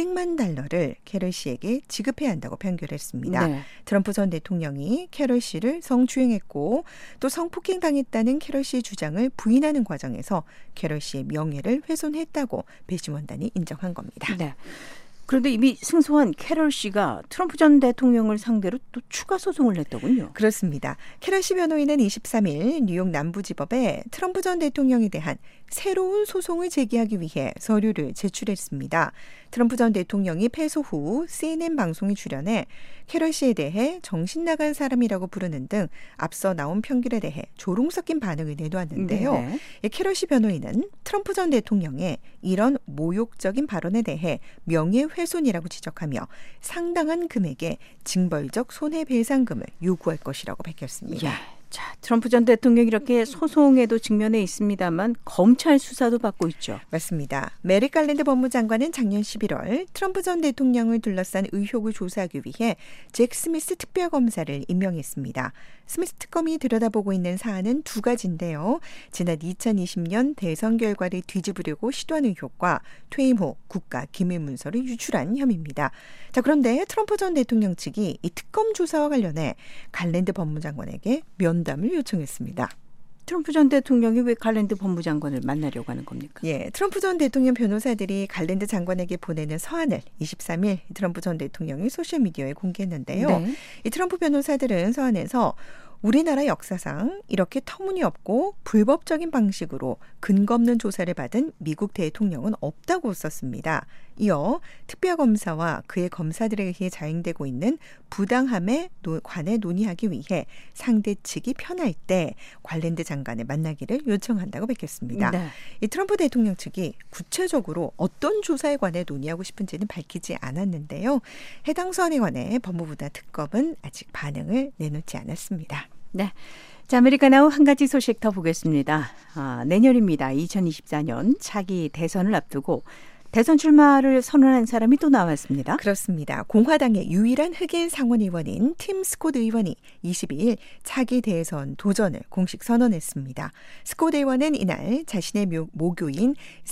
$500만 캐럴 씨에게 지급해야 한다고 판결했습니다. 네. 트럼프 전 대통령이 캐럴 씨를 성추행했고 또 성폭행 당했다는 캐럴 씨의 주장을 부인하는 과정에서 캐럴 씨의 명예를 훼손했다고 배심원단이 인정한 겁니다. 네. 그런데 이미 승소한 캐럴 씨가 트럼프 전 대통령을 상대로 또 추가 소송을 냈더군요. 그렇습니다. 캐럴 씨 변호인은 23일 뉴욕 남부지법에 트럼프 전 대통령에 대한 새로운 소송을 제기하기 위해 서류를 제출했습니다. 트럼프 전 대통령이 패소 후 CNN 방송에 출연해 캐럴 씨에 대해 정신 나간 사람이라고 부르는 등 앞서 나온 편견에 대해 조롱 섞인 반응을 내놓았는데요. 네. 캐럴 씨 변호인은 트럼프 전 대통령의 이런 모욕적인 발언에 대해 명예훼손이라고 지적하며 상당한 금액의 징벌적 손해배상금을 요구할 것이라고 밝혔습니다. 예. 자, 트럼프 전 대통령이 이렇게 소송에도 직면해 있습니다만 검찰 수사도 받고 있죠. 맞습니다. 메릭 갈랜드 법무장관은 작년 11월 트럼프 전 대통령을 둘러싼 의혹을 조사하기 위해 잭 스미스 특별검사를 임명했습니다. 스미스 특검이 들여다보고 있는 사안은 두 가지인데요. 지난 2020년 대선 결과를 뒤집으려고 시도한 의혹과 퇴임 후 국가 기밀 문서를 유출한 혐의입니다. 자, 그런데 트럼프 전 대통령 측이 이 특검 조사와 관련해 갈랜드 법무장관에게 면담을 요청했습니다. 트럼프 전 대통령이 왜 갈랜드 법무장관을 만나려고 하는 겁니까? 예, 트럼프 전 대통령 변호사들이 갈랜드 장관에게 보내는 서한을 23일 트럼프 전 대통령이 소셜미디어에 공개했는데요. 네. 이 트럼프 변호사들은 서한에서 우리나라 역사상 이렇게 터무니없고 불법적인 방식으로 근거 없는 조사를 받은 미국 대통령은 없다고 썼습니다. 이어 특별검사와 그의 검사들에 의해 자행되고 있는 부당함에 관해 논의하기 위해 상대 측이 편할 때 갈랜드 장관을 만나기를 요청한다고 밝혔습니다. 네. 이 트럼프 대통령 측이 구체적으로 어떤 조사에 관해 논의하고 싶은지는 밝히지 않았는데요. 해당 서한에 관해 법무부나 특검은 아직 반응을 내놓지 않았습니다. 네. 자, 아메리카나우 한 가지 소식 더 보겠습니다. 내년입니다. 2024년 차기 대선을 앞두고 대선 출마를 선언한 사람이 또 나왔습니다. 그렇습니다. 공화당의 유일한 흑인 상원의원인 팀 스콧 의원이 22일 차기 대선 도전을 공식 선언했습니다. 스콧 의원은 이날 자신의 모교인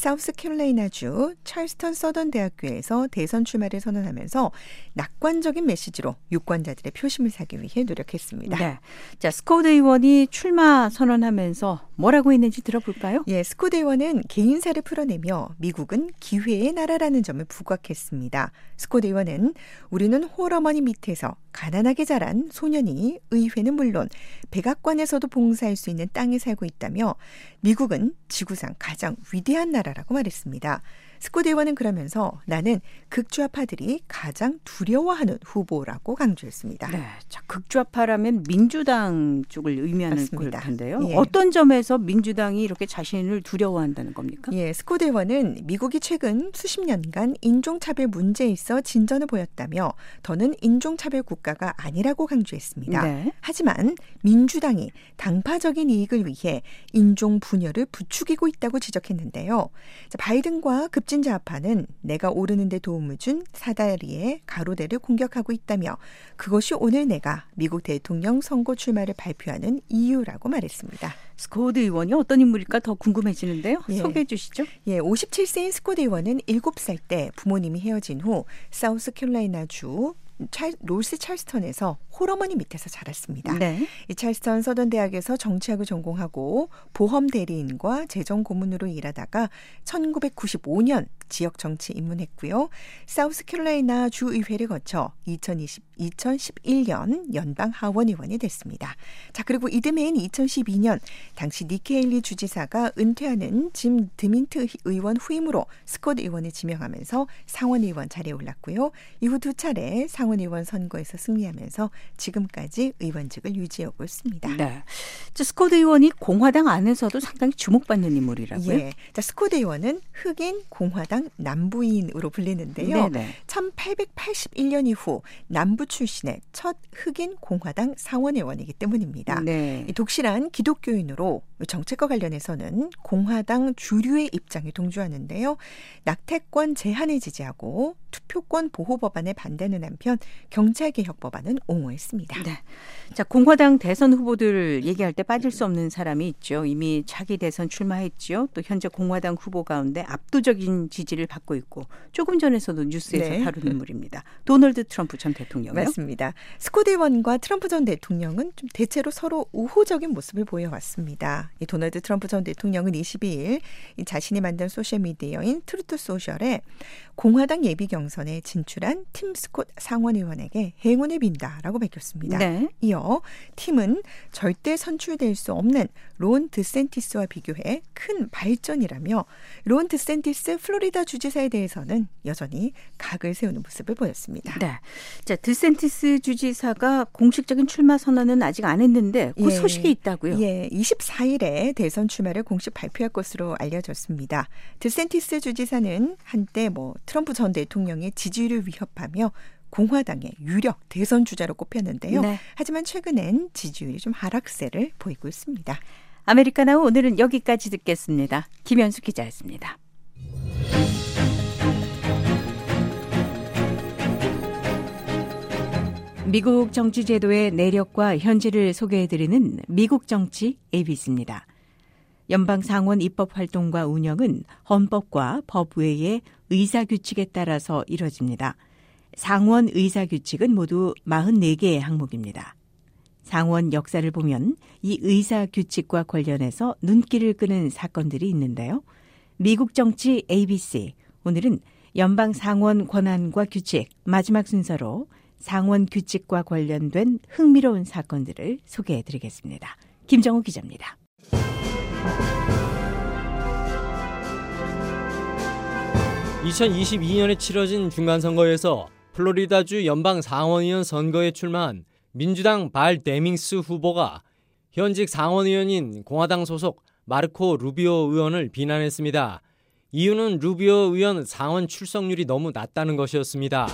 사우스캐롤라이나주 찰스턴 서던 대학교에서 대선 출마를 선언하면서 낙관적인 메시지로 유권자들의 표심을 사기 위해 노력했습니다. 네. 자, 스콧 의원이 출마 선언하면서 뭐라고 했는지 들어볼까요? 예, 스콧 의원은 개인사를 풀어내며 미국은 기회의 나라라는 점을 부각했습니다. 스콧 의원은 우리는 홀어머니 밑에서 가난하게 자란 소년이 의회는 물론 백악관에서도 봉사할 수 있는 땅에 살고 있다며 미국은 지구상 가장 위대한 나라라고 말했습니다. 스콧 의원은 그러면서 나는 극좌파들이 가장 두려워하는 후보라고 강조했습니다. 네, 자, 극좌파라면 민주당 쪽을 의미하는 걸 맞습니다. 텐데요. 예. 어떤 점에서 민주당이 이렇게 자신을 두려워한다는 겁니까? 예, 스콧 의원은 미국이 최근 수십 년간 인종차별 문제에 있어 진전을 보였다며 더는 인종차별 국가가 아니라고 강조했습니다. 네. 하지만 민주당이 당파적인 이익을 위해 인종 분열을 부추기고 있다고 지적했는데요. 자, 바이든과 급진 激进 좌파는 내가 오르는 데 도움을 준 사다리의 가로대를 공격하고 있다며 그것이 오늘 내가 미국 대통령 선거 출마를 발표하는 이유라고 말했습니다. 스코트 의원이 어떤 인물일까 더 궁금해지는데요. 예. 소개해 주시죠. 예, 57세인 스코트 의원은 7살 때 부모님이 헤어진 후 사우스캐롤라이나주 롤스 찰스턴에서 홀어머니 밑에서 자랐습니다. 네. 이 찰스턴 서던 대학에서 정치학을 전공하고 보험 대리인과 재정 고문으로 일하다가 1995년 지역 정치 입문했고요. 사우스캐롤라이나 주의회를 거쳐 2011년 연방 하원 의원이 됐습니다. 자, 그리고 이듬해인 2012년 당시 니키 헤일리 주지사가 은퇴하는 짐 드민트 의원 후임으로 스콧 의원을 지명하면서 상원 의원 자리에 올랐고요. 이후 2차례 상원 의원 선거에서 승리하면서 지금까지 의원직을 유지하고 있습니다. 네. 스코트 의원이 공화당 안에서도 상당히 주목받는 인물이라고요? 예. 자, 스코트 의원은 흑인 공화당 남부인으로 불리는데요. 네네. 1881년 이후 남부 출신의 첫 흑인 공화당 상원의원이기 때문입니다. 네. 이 독실한 기독교인으로 정책과 관련해서는 공화당 주류의 입장에 동조하는데요. 낙태권 제한을 지지하고 투표권 보호 법안에 반대하는 한편 경찰개혁 법안은 옹호했습니다. 네. 자, 공화당 대선 후보들 얘기할 때 빠질 수 없는 사람이 있죠. 이미 차기 대선 출마했죠. 또 현재 공화당 후보 가운데 압도적인 지지를 받고 있고 조금 전에서도 뉴스에서 네. 다룬 인물입니다. 도널드 트럼프 전 대통령이요. 맞습니다. 스콧 의원과 트럼프 전 대통령은 좀 대체로 서로 우호적인 모습을 보여왔습니다. 이 도널드 트럼프 전 대통령은 22일 이 자신이 만든 소셜미디어인 트루트 소셜에 공화당 예비 경선에 진출한 팀 스콧 상원 의원에게 행운을 빈다라고 밝혔습니다. 네. 이어 팀은 절대 선출될 수 없는 론 드센티스와 비교해 큰 발전이라며 론 드센티스 플로리다 주지사에 대해서는 여전히 각을 세우는 모습을 보였습니다. 네. 자, 드센티스 주지사가 공식적인 출마 선언은 아직 안 했는데 그 예. 소식이 있다고요? 예, 24일에 대선 출마를 공식 발표할 것으로 알려졌습니다. 드센티스 주지사는 한때 트럼프 전 대통령의 지지율을 위협하며 공화당의 유력 대선 주자로 꼽혔는데요. 네. 하지만 최근엔 지지율이 좀 하락세를 보이고 있습니다. 아메리카노 오늘은 여기까지 듣겠습니다. 김현수 기자였습니다. 미국 정치 제도의 내력과 현재를 소개해드리는 미국 정치 ABC입니다. 연방 상원 입법 활동과 운영은 헌법과 법 외의 의사규칙에 따라서 이뤄집니다. 상원 의사규칙은 모두 44개의 항목입니다. 상원 역사를 보면 이 의사규칙과 관련해서 눈길을 끄는 사건들이 있는데요. 미국 정치 ABC, 오늘은 연방 상원 권한과 규칙 마지막 순서로 상원 규칙과 관련된 흥미로운 사건들을 소개해드리겠습니다. 김정우 기자입니다. (2022년에) 치러진 중간선거에서 플로리다주 연방 상원의원 선거에 출마한 민주당 발 데밍스 후보가 현직 상원의원인 공화당 소속 마르코 루비오 의원을 비난했습니다. 이유는 루비오 의원 상원 출석률이 너무 낮다는 것이었습니다.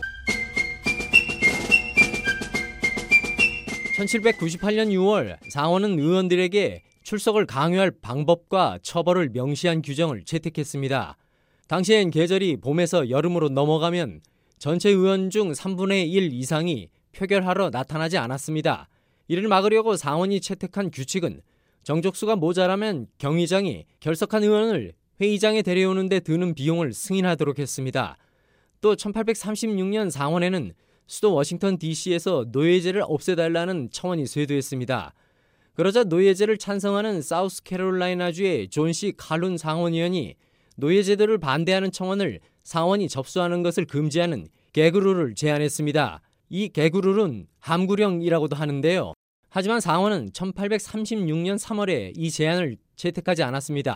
1798년 6월 상원은 의원들에게 출석을 강요할 방법과 처벌을 명시한 규정을 채택했습니다. 당시엔 계절이 봄에서 여름으로 넘어가면 전체 의원 중 3분의 1 이상이 표결하러 나타나지 않았습니다. 이를 막으려고 상원이 채택한 규칙은 정족수가 모자라면 경의장이 결석한 의원을 회의장에 데려오는 데 드는 비용을 승인하도록 했습니다. 또 1836년 상원에는 수도 워싱턴 DC에서 노예제를 없애달라는 청원이 쇄도했습니다. 그러자 노예제를 찬성하는 사우스캐롤라이나주의 존 C. 칼룬 상원의원이 노예제도를 반대하는 청원을 상원이 접수하는 것을 금지하는 개그룰을 제안했습니다. 이 개그룰은 함구령이라고도 하는데요. 하지만 상원은 1836년 3월에 이 제안을 채택하지 않았습니다.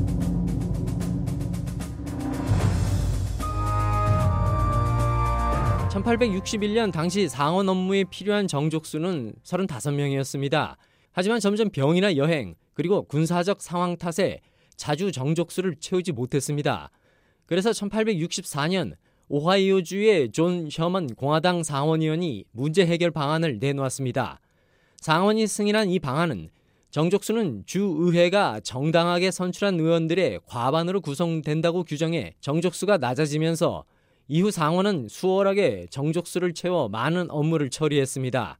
(1861년) 당시 상원 업무에 필요한 정족수는 35명이었습니다. 하지만 점점 병이나 여행 그리고 군사적 상황 탓에 자주 정족수를 채우지 못했습니다. 그래서 1864년 오하이오주의 존 셔먼 공화당 상원의원이 문제 해결 방안을 내놓았습니다. 상원이 승인한 이 방안은 정족수는 주의회가 정당하게 선출한 의원들의 과반으로 구성된다고 규정해 정족수가 낮아지면서 이후 상원은 수월하게 정족수를 채워 많은 업무를 처리했습니다.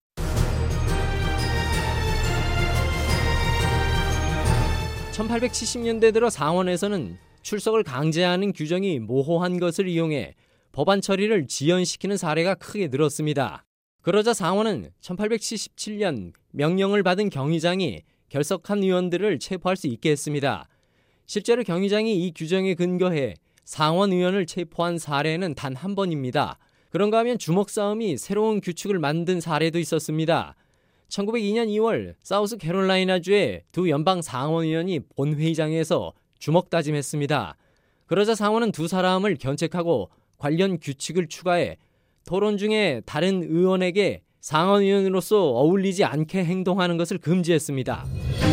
1870년대 들어 상원에서는 출석을 강제하는 규정이 모호한 것을 이용해 법안 처리를 지연시키는 사례가 크게 늘었습니다. 그러자 상원은 1877년 명령을 받은 경위장이 결석한 의원들을 체포할 수 있게 했습니다. 실제로 경위장이 이 규정에 근거해 상원 의원을 체포한 사례는 단 한 번입니다. 그런가 하면 주먹 싸움이 새로운 규칙을 만든 사례도 있었습니다. 1902년 2월 사우스 캐롤라이나주의 두 연방 상원의원이 본회의장에서 주먹 다짐했습니다. 그러자 상원은 두 사람을 견책하고 관련 규칙을 추가해 토론 중에 다른 의원에게 상원의원으로서 어울리지 않게 행동하는 것을 금지했습니다.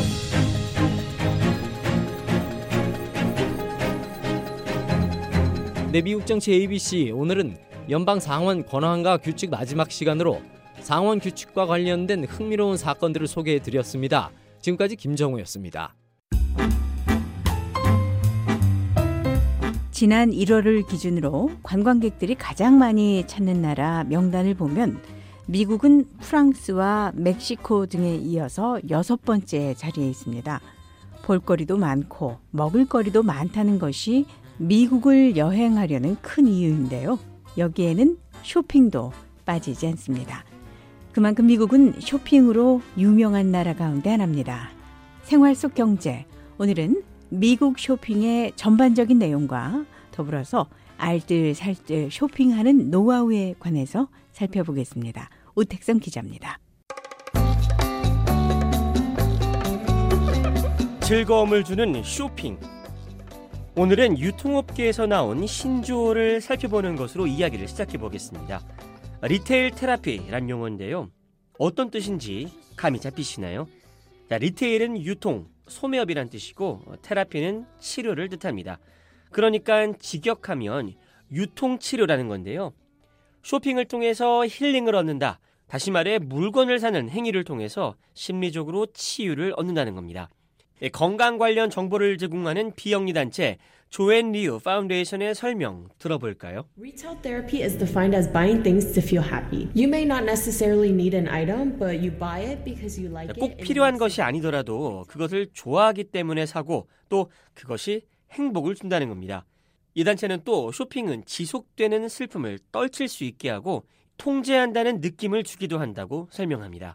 네, 미국 정치 ABC, 오늘은 연방 상원 권한과 규칙 마지막 시간으로 상원 규칙과 관련된 흥미로운 사건들을 소개해드렸습니다. 지금까지 김정우였습니다. 지난 1월을 기준으로 관광객들이 가장 많이 찾는 나라 명단을 보면 미국은 프랑스와 멕시코 등에 이어서 6번째 자리에 있습니다. 볼거리도 많고 먹을거리도 많다는 것이 미국을 여행하려는 큰 이유인데요. 여기에는 쇼핑도 빠지지 않습니다. 그만큼 미국은 쇼핑으로 유명한 나라 가운데 하나입니다. 생활 속 경제, 오늘은 미국 쇼핑의 전반적인 내용과 더불어서 알뜰살뜰 쇼핑하는 노하우에 관해서 살펴보겠습니다. 오택성 기자입니다. 즐거움을 주는 쇼핑. 오늘은 유통업계에서 나온 신조어를 살펴보는 것으로 이야기를 시작해 보겠습니다. 리테일 테라피란 용어인데요. 어떤 뜻인지 감이 잡히시나요? 자, 리테일은 유통, 소매업이란 뜻이고 테라피는 치료를 뜻합니다. 그러니까 직역하면 유통치료라는 건데요. 쇼핑을 통해서 힐링을 얻는다. 다시 말해 물건을 사는 행위를 통해서 심리적으로 치유를 얻는다는 겁니다. 건강 관련 정보를 제공하는 비영리 단체 조앤 리우 파운데이션의 설명 들어볼까요? Retail therapy is defined as buying things to feel happy. You may not necessarily need an item, but you buy it because you like it. 꼭 필요한 것이 아니더라도 그것을 좋아하기 때문에 사고 또 그것이 행복을 준다는 겁니다. 이 단체는 또 쇼핑은 지속되는 슬픔을 떨칠 수 있게 하고 통제한다는 느낌을 주기도 한다고 설명합니다.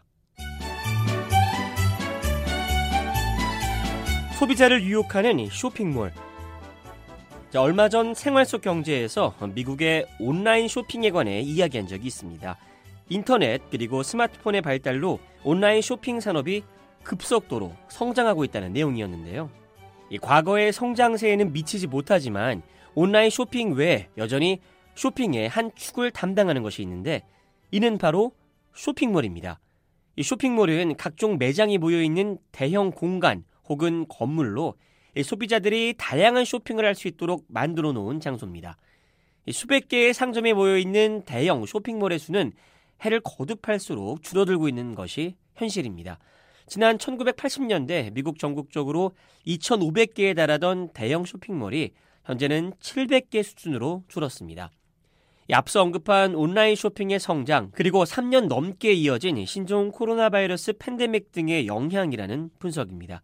소비자를 유혹하는 쇼핑몰. 자, 얼마 전 생활 속 경제에서 미국의 온라인 쇼핑에 관해 이야기한 적이 있습니다. 인터넷 그리고 스마트폰의 발달로 온라인 쇼핑 산업이 급속도로 성장하고 있다는 내용이었는데요. 과거의 성장세에는 미치지 못하지만 온라인 쇼핑 외에 여전히 쇼핑의 한 축을 담당하는 것이 있는데 이는 바로 쇼핑몰입니다. 이 쇼핑몰은 각종 매장이 모여있는 대형 공간 혹은 건물로 소비자들이 다양한 쇼핑을 할 수 있도록 만들어 놓은 장소입니다. 수백 개의 상점에 모여있는 대형 쇼핑몰의 수는 해를 거듭할수록 줄어들고 있는 것이 현실입니다. 지난 1980년대 미국 전국적으로 2,500개에 달하던 대형 쇼핑몰이 현재는 700개 수준으로 줄었습니다. 앞서 언급한 온라인 쇼핑의 성장 그리고 3년 넘게 이어진 신종 코로나 바이러스 팬데믹 등의 영향이라는 분석입니다.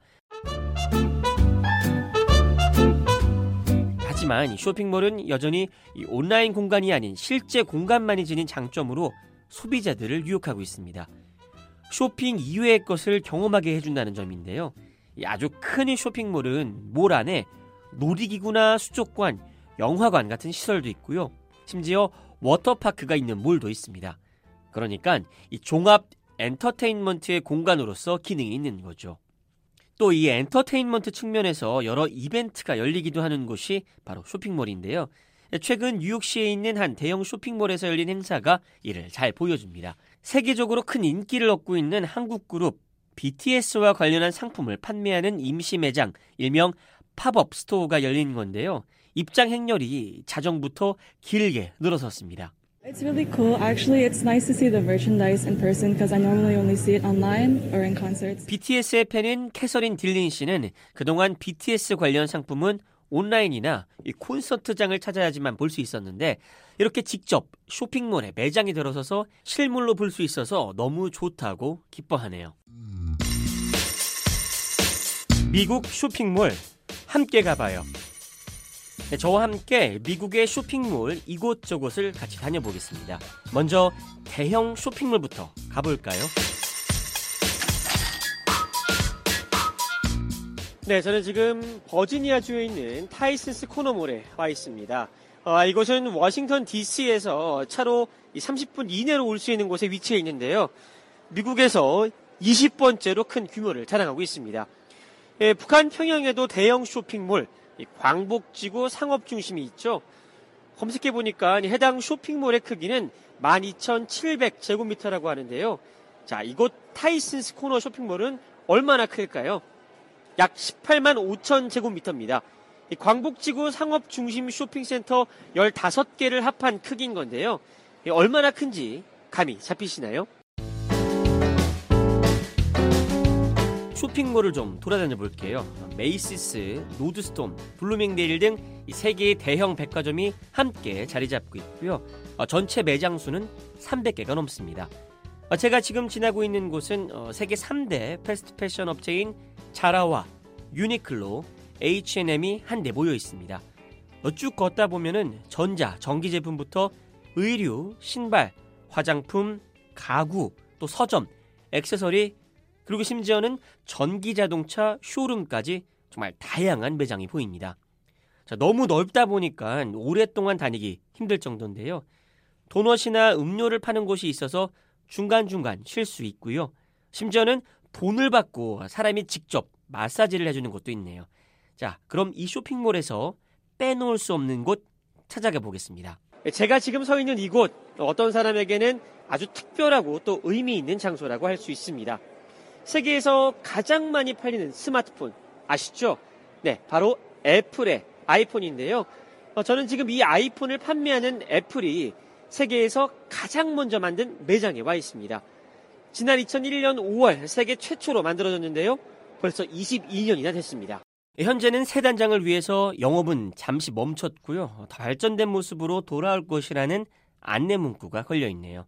하지만 쇼핑몰은 여전히 온라인 공간이 아닌 실제 공간만이 지닌 장점으로 소비자들을 유혹하고 있습니다. 쇼핑 이외의 것을 경험하게 해준다는 점인데요. 아주 큰 쇼핑몰은 몰 안에 놀이기구나 수족관, 영화관 같은 시설도 있고요. 심지어 워터파크가 있는 몰도 있습니다. 그러니까 이 종합 엔터테인먼트의 공간으로서 기능이 있는 거죠. 또 이 엔터테인먼트 측면에서 여러 이벤트가 열리기도 하는 곳이 바로 쇼핑몰인데요. 최근 뉴욕시에 있는 한 대형 쇼핑몰에서 열린 행사가 이를 잘 보여줍니다. 세계적으로 큰 인기를 얻고 있는 한국 그룹 BTS와 관련한 상품을 판매하는 임시 매장, 일명 팝업 스토어가 열린 건데요. 입장 행렬이 자정부터 길게 늘어섰습니다. It's really cool. Actually, it's nice to see the merchandise in person because I normally only see it online or in concerts. BTS의 팬인 캐서린 딜린 씨는 그동안 BTS 관련 상품은 온라인이나 이 콘서트장을 찾아야지만 볼 수 있었는데 이렇게 직접 쇼핑몰에 매장이 들어서서 실물로 볼 수 있어서 너무 좋다고 기뻐하네요. 미국 쇼핑몰 함께 가봐요. 네, 저와 함께 미국의 쇼핑몰 이곳저곳을 같이 다녀보겠습니다. 먼저 대형 쇼핑몰부터 가볼까요? 네, 저는 지금 버지니아주에 있는 타이슨스 코너몰에 와 있습니다. 이곳은 워싱턴 DC에서 차로 30분 이내로 올 수 있는 곳에 위치해 있는데요. 미국에서 20번째로 큰 규모를 자랑하고 있습니다. 북한 평양에도 대형 쇼핑몰, 광복지구 상업중심이 있죠. 검색해보니까 해당 쇼핑몰의 크기는 12,700제곱미터라고 하는데요. 자, 이곳 타이슨스 코너 쇼핑몰은 얼마나 클까요? 약 18만 5천 제곱미터입니다. 광복지구 상업중심 쇼핑센터 15개를 합한 크기인 건데요. 얼마나 큰지 감이 잡히시나요? 쇼핑몰을 좀 돌아다녀 볼게요. 메이시스, 노드스톰, 블루밍데일 등 3개의 대형 백화점이 함께 자리 잡고 있고요. 전체 매장 수는 300개가 넘습니다. 제가 지금 지나고 있는 곳은 세계 3대 패스트 패션 업체인 자라와 유니클로, H&M이 한데 모여 있습니다. 쭉 걷다 보면은 전자, 전기 제품부터 의류, 신발, 화장품, 가구, 또 서점, 액세서리, 그리고 심지어는 전기자동차 쇼룸까지 정말 다양한 매장이 보입니다. 자, 너무 넓다 보니까 오랫동안 다니기 힘들 정도인데요. 도넛이나 음료를 파는 곳이 있어서 중간중간 쉴 수 있고요. 심지어는 돈을 받고 사람이 직접 마사지를 해주는 곳도 있네요. 자, 그럼 이 쇼핑몰에서 빼놓을 수 없는 곳 찾아가 보겠습니다. 제가 지금 서 있는 이곳, 어떤 사람에게는 아주 특별하고 또 의미 있는 장소라고 할 수 있습니다. 세계에서 가장 많이 팔리는 스마트폰 아시죠? 네, 바로 애플의 아이폰인데요. 저는 지금 이 아이폰을 판매하는 애플이 세계에서 가장 먼저 만든 매장에 와 있습니다. 지난 2001년 5월 세계 최초로 만들어졌는데요. 벌써 22년이나 됐습니다. 현재는 새 단장을 위해서 영업은 잠시 멈췄고요. 더 발전된 모습으로 돌아올 것이라는 안내 문구가 걸려 있네요.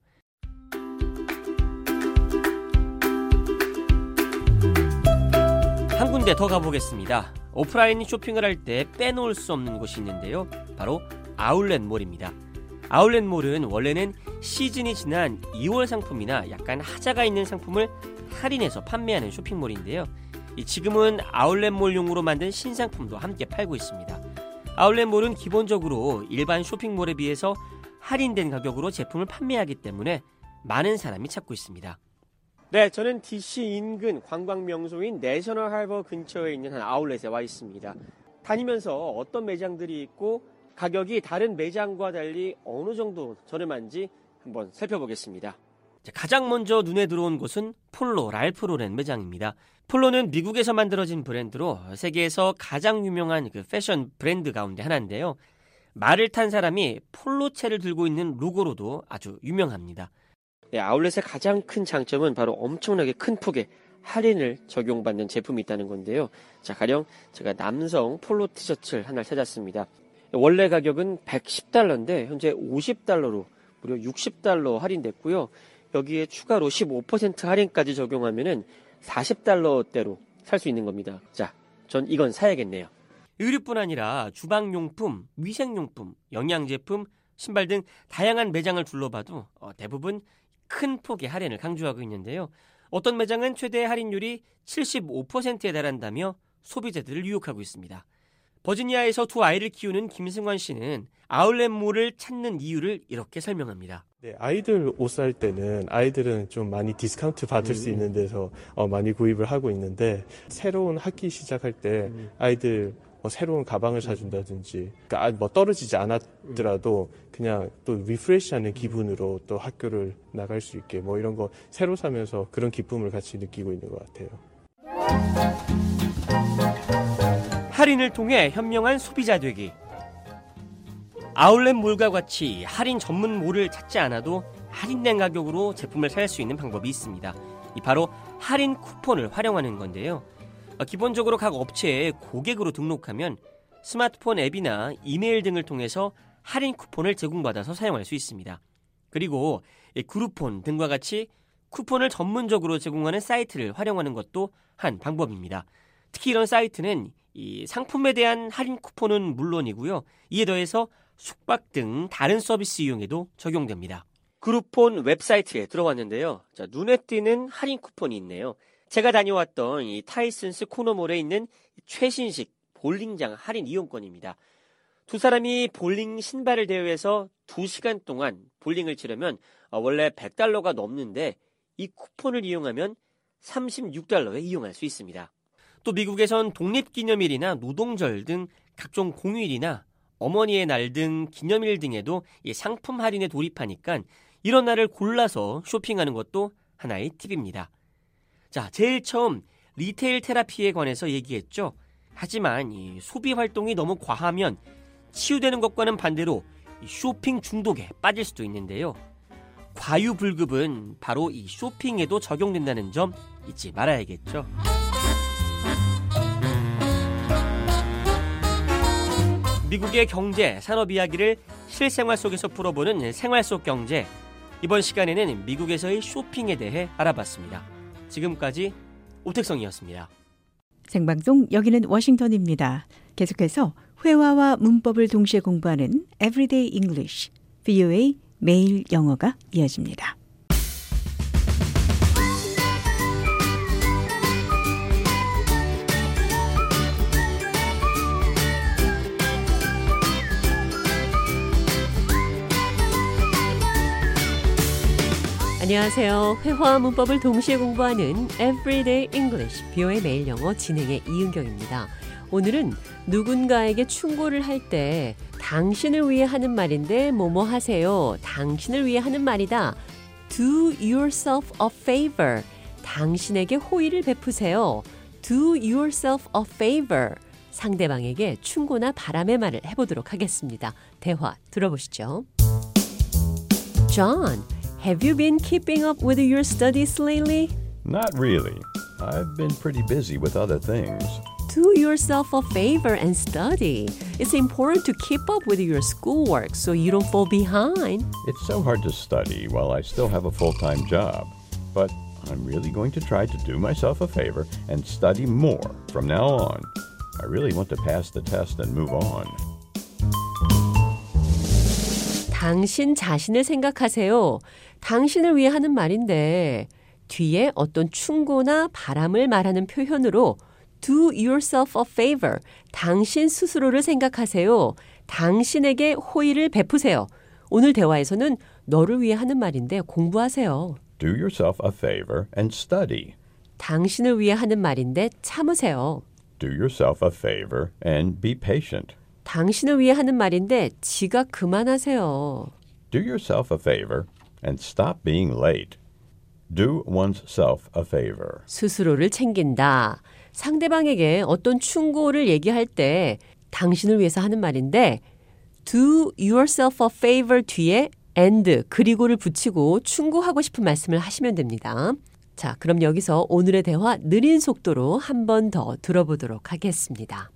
한 군데 더 가보겠습니다. 오프라인 쇼핑을 할 때 빼놓을 수 없는 곳이 있는데요. 바로 아울렛몰입니다. 아울렛몰은 원래는 시즌이 지난 2월 상품이나 약간 하자가 있는 상품을 할인해서 판매하는 쇼핑몰인데요. 지금은 아울렛몰용으로 만든 신상품도 함께 팔고 있습니다. 아울렛몰은 기본적으로 일반 쇼핑몰에 비해서 할인된 가격으로 제품을 판매하기 때문에 많은 사람이 찾고 있습니다. 네, 저는 DC 인근 관광명소인 내셔널 할버 근처에 있는 한 아울렛에 와 있습니다. 다니면서 어떤 매장들이 있고 가격이 다른 매장과 달리 어느 정도 저렴한지 한번 살펴보겠습니다. 가장 먼저 눈에 들어온 곳은 폴로 랄프 로렌 매장입니다. 폴로는 미국에서 만들어진 브랜드로 세계에서 가장 유명한 그 패션 브랜드 가운데 하나인데요. 말을 탄 사람이 폴로채를 들고 있는 로고로도 아주 유명합니다. 네, 아울렛의 가장 큰 장점은 바로 엄청나게 큰 폭의 할인을 적용받는 제품이 있다는 건데요. 자, 가령 제가 남성 폴로 티셔츠를 하나 찾았습니다. 원래 가격은 $110인데 현재 $50로 무려 $60 할인됐고요. 여기에 추가로 15% 할인까지 적용하면은 $40대로 살 수 있는 겁니다. 자, 전 이건 사야겠네요. 의류뿐 아니라 주방용품, 위생용품, 영양제품, 신발 등 다양한 매장을 둘러봐도 대부분 큰 폭의 할인을 강조하고 있는데요. 어떤 매장은 최대 할인율이 75%에 달한다며 소비자들을 유혹하고 있습니다. 버지니아에서 두 아이를 키우는 김승환 씨는 아울렛몰을 찾는 이유를 이렇게 설명합니다. 네, 아이들 옷 살 때는 아이들은 좀 많이 디스카운트 받을 수 있는 데서 많이 구입을 하고 있는데 새로운 학기 시작할 때 아이들 새로운 가방을 사준다든지 그러니까 뭐 떨어지지 않았더라도 그냥 또 리프레시하는 기분으로 또 학교를 나갈 수 있게 뭐 이런 거 새로 사면서 그런 기쁨을 같이 느끼고 있는 것 같아요. 할인을 통해 현명한 소비자 되기. 아울렛몰과 같이 할인 전문몰을 찾지 않아도 할인된 가격으로 제품을 살 수 있는 방법이 있습니다. 바로 할인 쿠폰을 활용하는 건데요. 기본적으로 각 업체에 고객으로 등록하면 스마트폰 앱이나 이메일 등을 통해서 할인 쿠폰을 제공받아서 사용할 수 있습니다. 그리고 그룹폰 등과 같이 쿠폰을 전문적으로 제공하는 사이트를 활용하는 것도 한 방법입니다. 특히 이런 사이트는 이 상품에 대한 할인 쿠폰은 물론이고요. 이에 더해서 숙박 등 다른 서비스 이용에도 적용됩니다. 그룹폰 웹사이트에 들어왔는데요. 자, 눈에 띄는 할인 쿠폰이 있네요. 제가 다녀왔던 이 타이슨스 코너몰에 있는 최신식 볼링장 할인 이용권입니다. 두 사람이 볼링 신발을 대여해서 2시간 동안 볼링을 치려면 원래 $100가 넘는데 이 쿠폰을 이용하면 $36에 이용할 수 있습니다. 또 미국에선 독립기념일이나 노동절 등 각종 공휴일이나 어머니의 날 등 기념일 등에도 이 상품 할인에 돌입하니까 이런 날을 골라서 쇼핑하는 것도 하나의 팁입니다. 자, 제일 처음 리테일 테라피에 관해서 얘기했죠. 하지만 이 소비 활동이 너무 과하면 치유되는 것과는 반대로 이 쇼핑 중독에 빠질 수도 있는데요. 과유불급은 바로 이 쇼핑에도 적용된다는 점 잊지 말아야겠죠. 미국의 경제, 산업 이야기를 실생활 속에서 풀어보는 생활 속 경제. 이번 시간에는 미국에서의 쇼핑에 대해 알아봤습니다. 지금까지 오택성이었습니다. 생방송 여기는 워싱턴입니다. 계속해서 회화와 문법을 동시에 공부하는 Everyday English, VOA 매일 영어가 이어집니다. 안녕하세요. 회화와 문법을 동시에 공부하는 Everyday English, VOA 매일 영어 진행의 이은경입니다. 오늘은 누군가에게 충고를 할 때 당신을 위해 하는 말인데 뭐뭐 하세요. 당신을 위해 하는 말이다. Do yourself a favor. 당신에게 호의를 베푸세요. Do yourself a favor. 상대방에게 충고나 바람의 말을 해보도록 하겠습니다. 대화 들어보시죠. John, have you been keeping up with your studies lately? Not really. I've been pretty busy with other things. Do yourself a favor and study. It's important to keep up with your schoolwork so you don't fall behind. It's so hard to study while I still have a full-time job. But I'm really going to try to do myself a favor and study more from now on. I really want to pass the test and move on. 당신 자신을 생각하세요. 당신을 위해 하는 말인데 뒤에 어떤 충고나 바람을 말하는 표현으로 Do yourself a favor. 당신 스스로를 생각하세요. 당신에게 호의를 베푸세요. 오늘 대화에서는 너를 위해 하는 말인데 공부하세요. Do yourself a favor and study. 당신을 위해 하는 말인데 참으세요. Do yourself a favor and be patient. 당신을 위해 하는 말인데 지각 그만하세요. Do yourself a favor and stop being late. Do one's self a favor. 스스로를 챙긴다. 상대방에게 어떤 충고를 얘기할 때 당신을 위해서 하는 말인데 Do yourself a favor 뒤에 and 그리고를 붙이고 충고하고 싶은 말씀을 하시면 됩니다. 자, 그럼 여기서 오늘의 대화 느린 속도로 한 번 더 들어보도록 하겠습니다.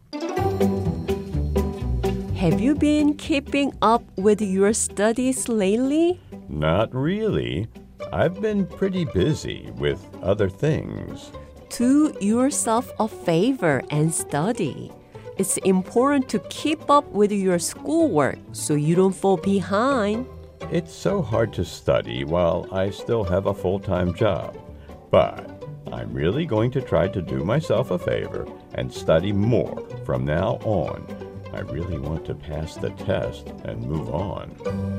Have you been keeping up with your studies lately? Not really. I've been pretty busy with other things. Do yourself a favor and study. It's important to keep up with your schoolwork so you don't fall behind. It's so hard to study while I still have a full-time job. But I'm really going to try to do myself a favor and study more from now on. I really want to pass the test and move on.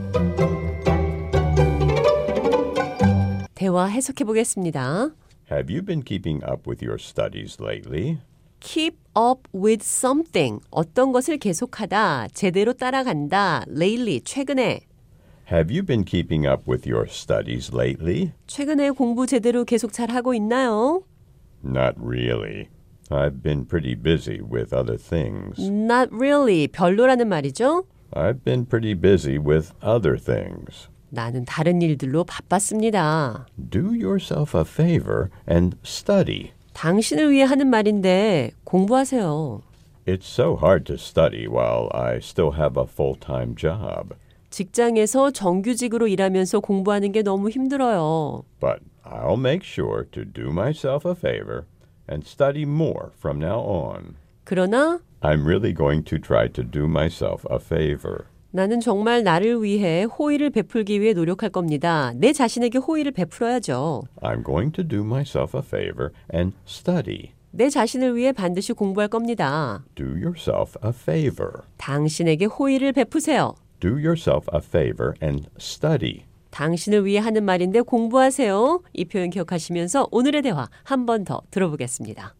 대화 해석해 보겠습니다. Have you been keeping up with your studies lately? Keep up with something. 어떤 것을 계속하다, 제대로 따라간다. Lately, 최근에. Have you been keeping up with your studies lately? 최근에 공부 제대로 계속 잘하고 있나요? Not really. I've been pretty busy with other things. Not really. 별로라는 말이죠. I've been pretty busy with other things. 나는 다른 일들로 바빴습니다. Do yourself a favor and study. 당신을 위해 하는 말인데 공부하세요. It's so hard to study while I still have a full-time job. 직장에서 정규직으로 일하면서 공부하는 게 너무 힘들어요. But I'll make sure to do myself a favor and study more from now on. 그러나 I'm really going to try to do myself a favor. 나는 정말 나를 위해 호의를 베풀기 위해 노력할 겁니다. 내 자신에게 호의를 베풀어야죠. I'm going to do myself a favor and study. 내 자신을 위해 반드시 공부할 겁니다. Do yourself a favor. 당신에게 호의를 베푸세요. Do yourself a favor and study. 당신을 위해 하는 말인데 공부하세요. 이 표현 기억하시면서 오늘의 대화 한 번 더 들어보겠습니다.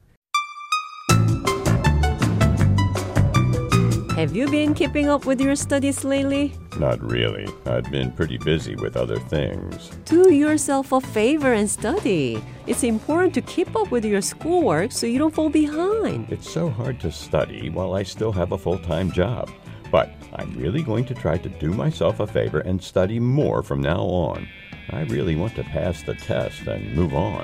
Have you been keeping up with your studies lately? Not really. I've been pretty busy with other things. Do yourself a favor and study. It's important to keep up with your schoolwork so you don't fall behind. It's so hard to study while I still have a full-time job. But I'm really going to try to do myself a favor and study more from now on. I really want to pass the test and move on.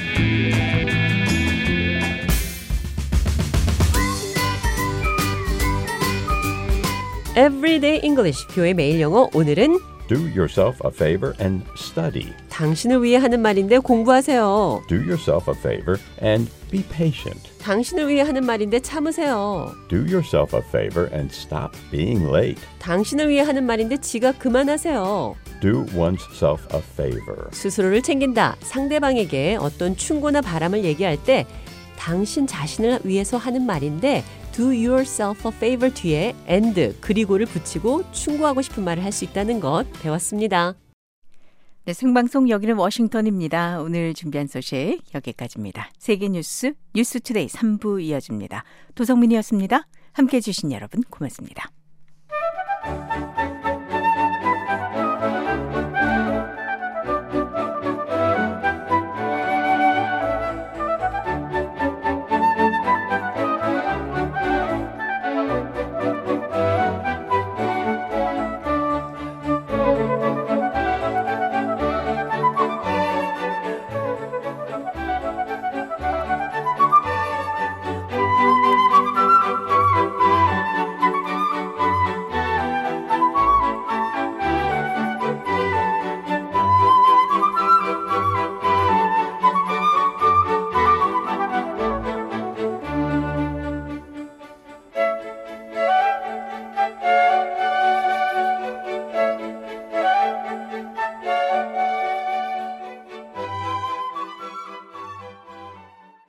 Everyday English, 뷰의 매일 영어. 오늘은 Do yourself a favor and study. 당신을 위해 하는 말인데 공부하세요. Do yourself a favor and be patient. 당신을 위해 하는 말인데 참으세요. Do yourself a favor and stop being late. 당신을 위해 하는 말인데 지각 그만하세요. Do oneself a favor. 스스로를 챙긴다. 상대방에게 어떤 충고나 바람을 얘기할 때 당신 자신을 위해서 하는 말인데 Do yourself a favor 뒤에 and 그리고를 붙이고 충고하고 싶은 말을 할 수 있다는 것 배웠습니다. 네, 생방송 여기는 워싱턴입니다. 오늘 준비한 소식 여기까지입니다. 세계뉴스 뉴스투데이 3부 이어집니다. 도성민이었습니다. 함께해 주신 여러분 고맙습니다.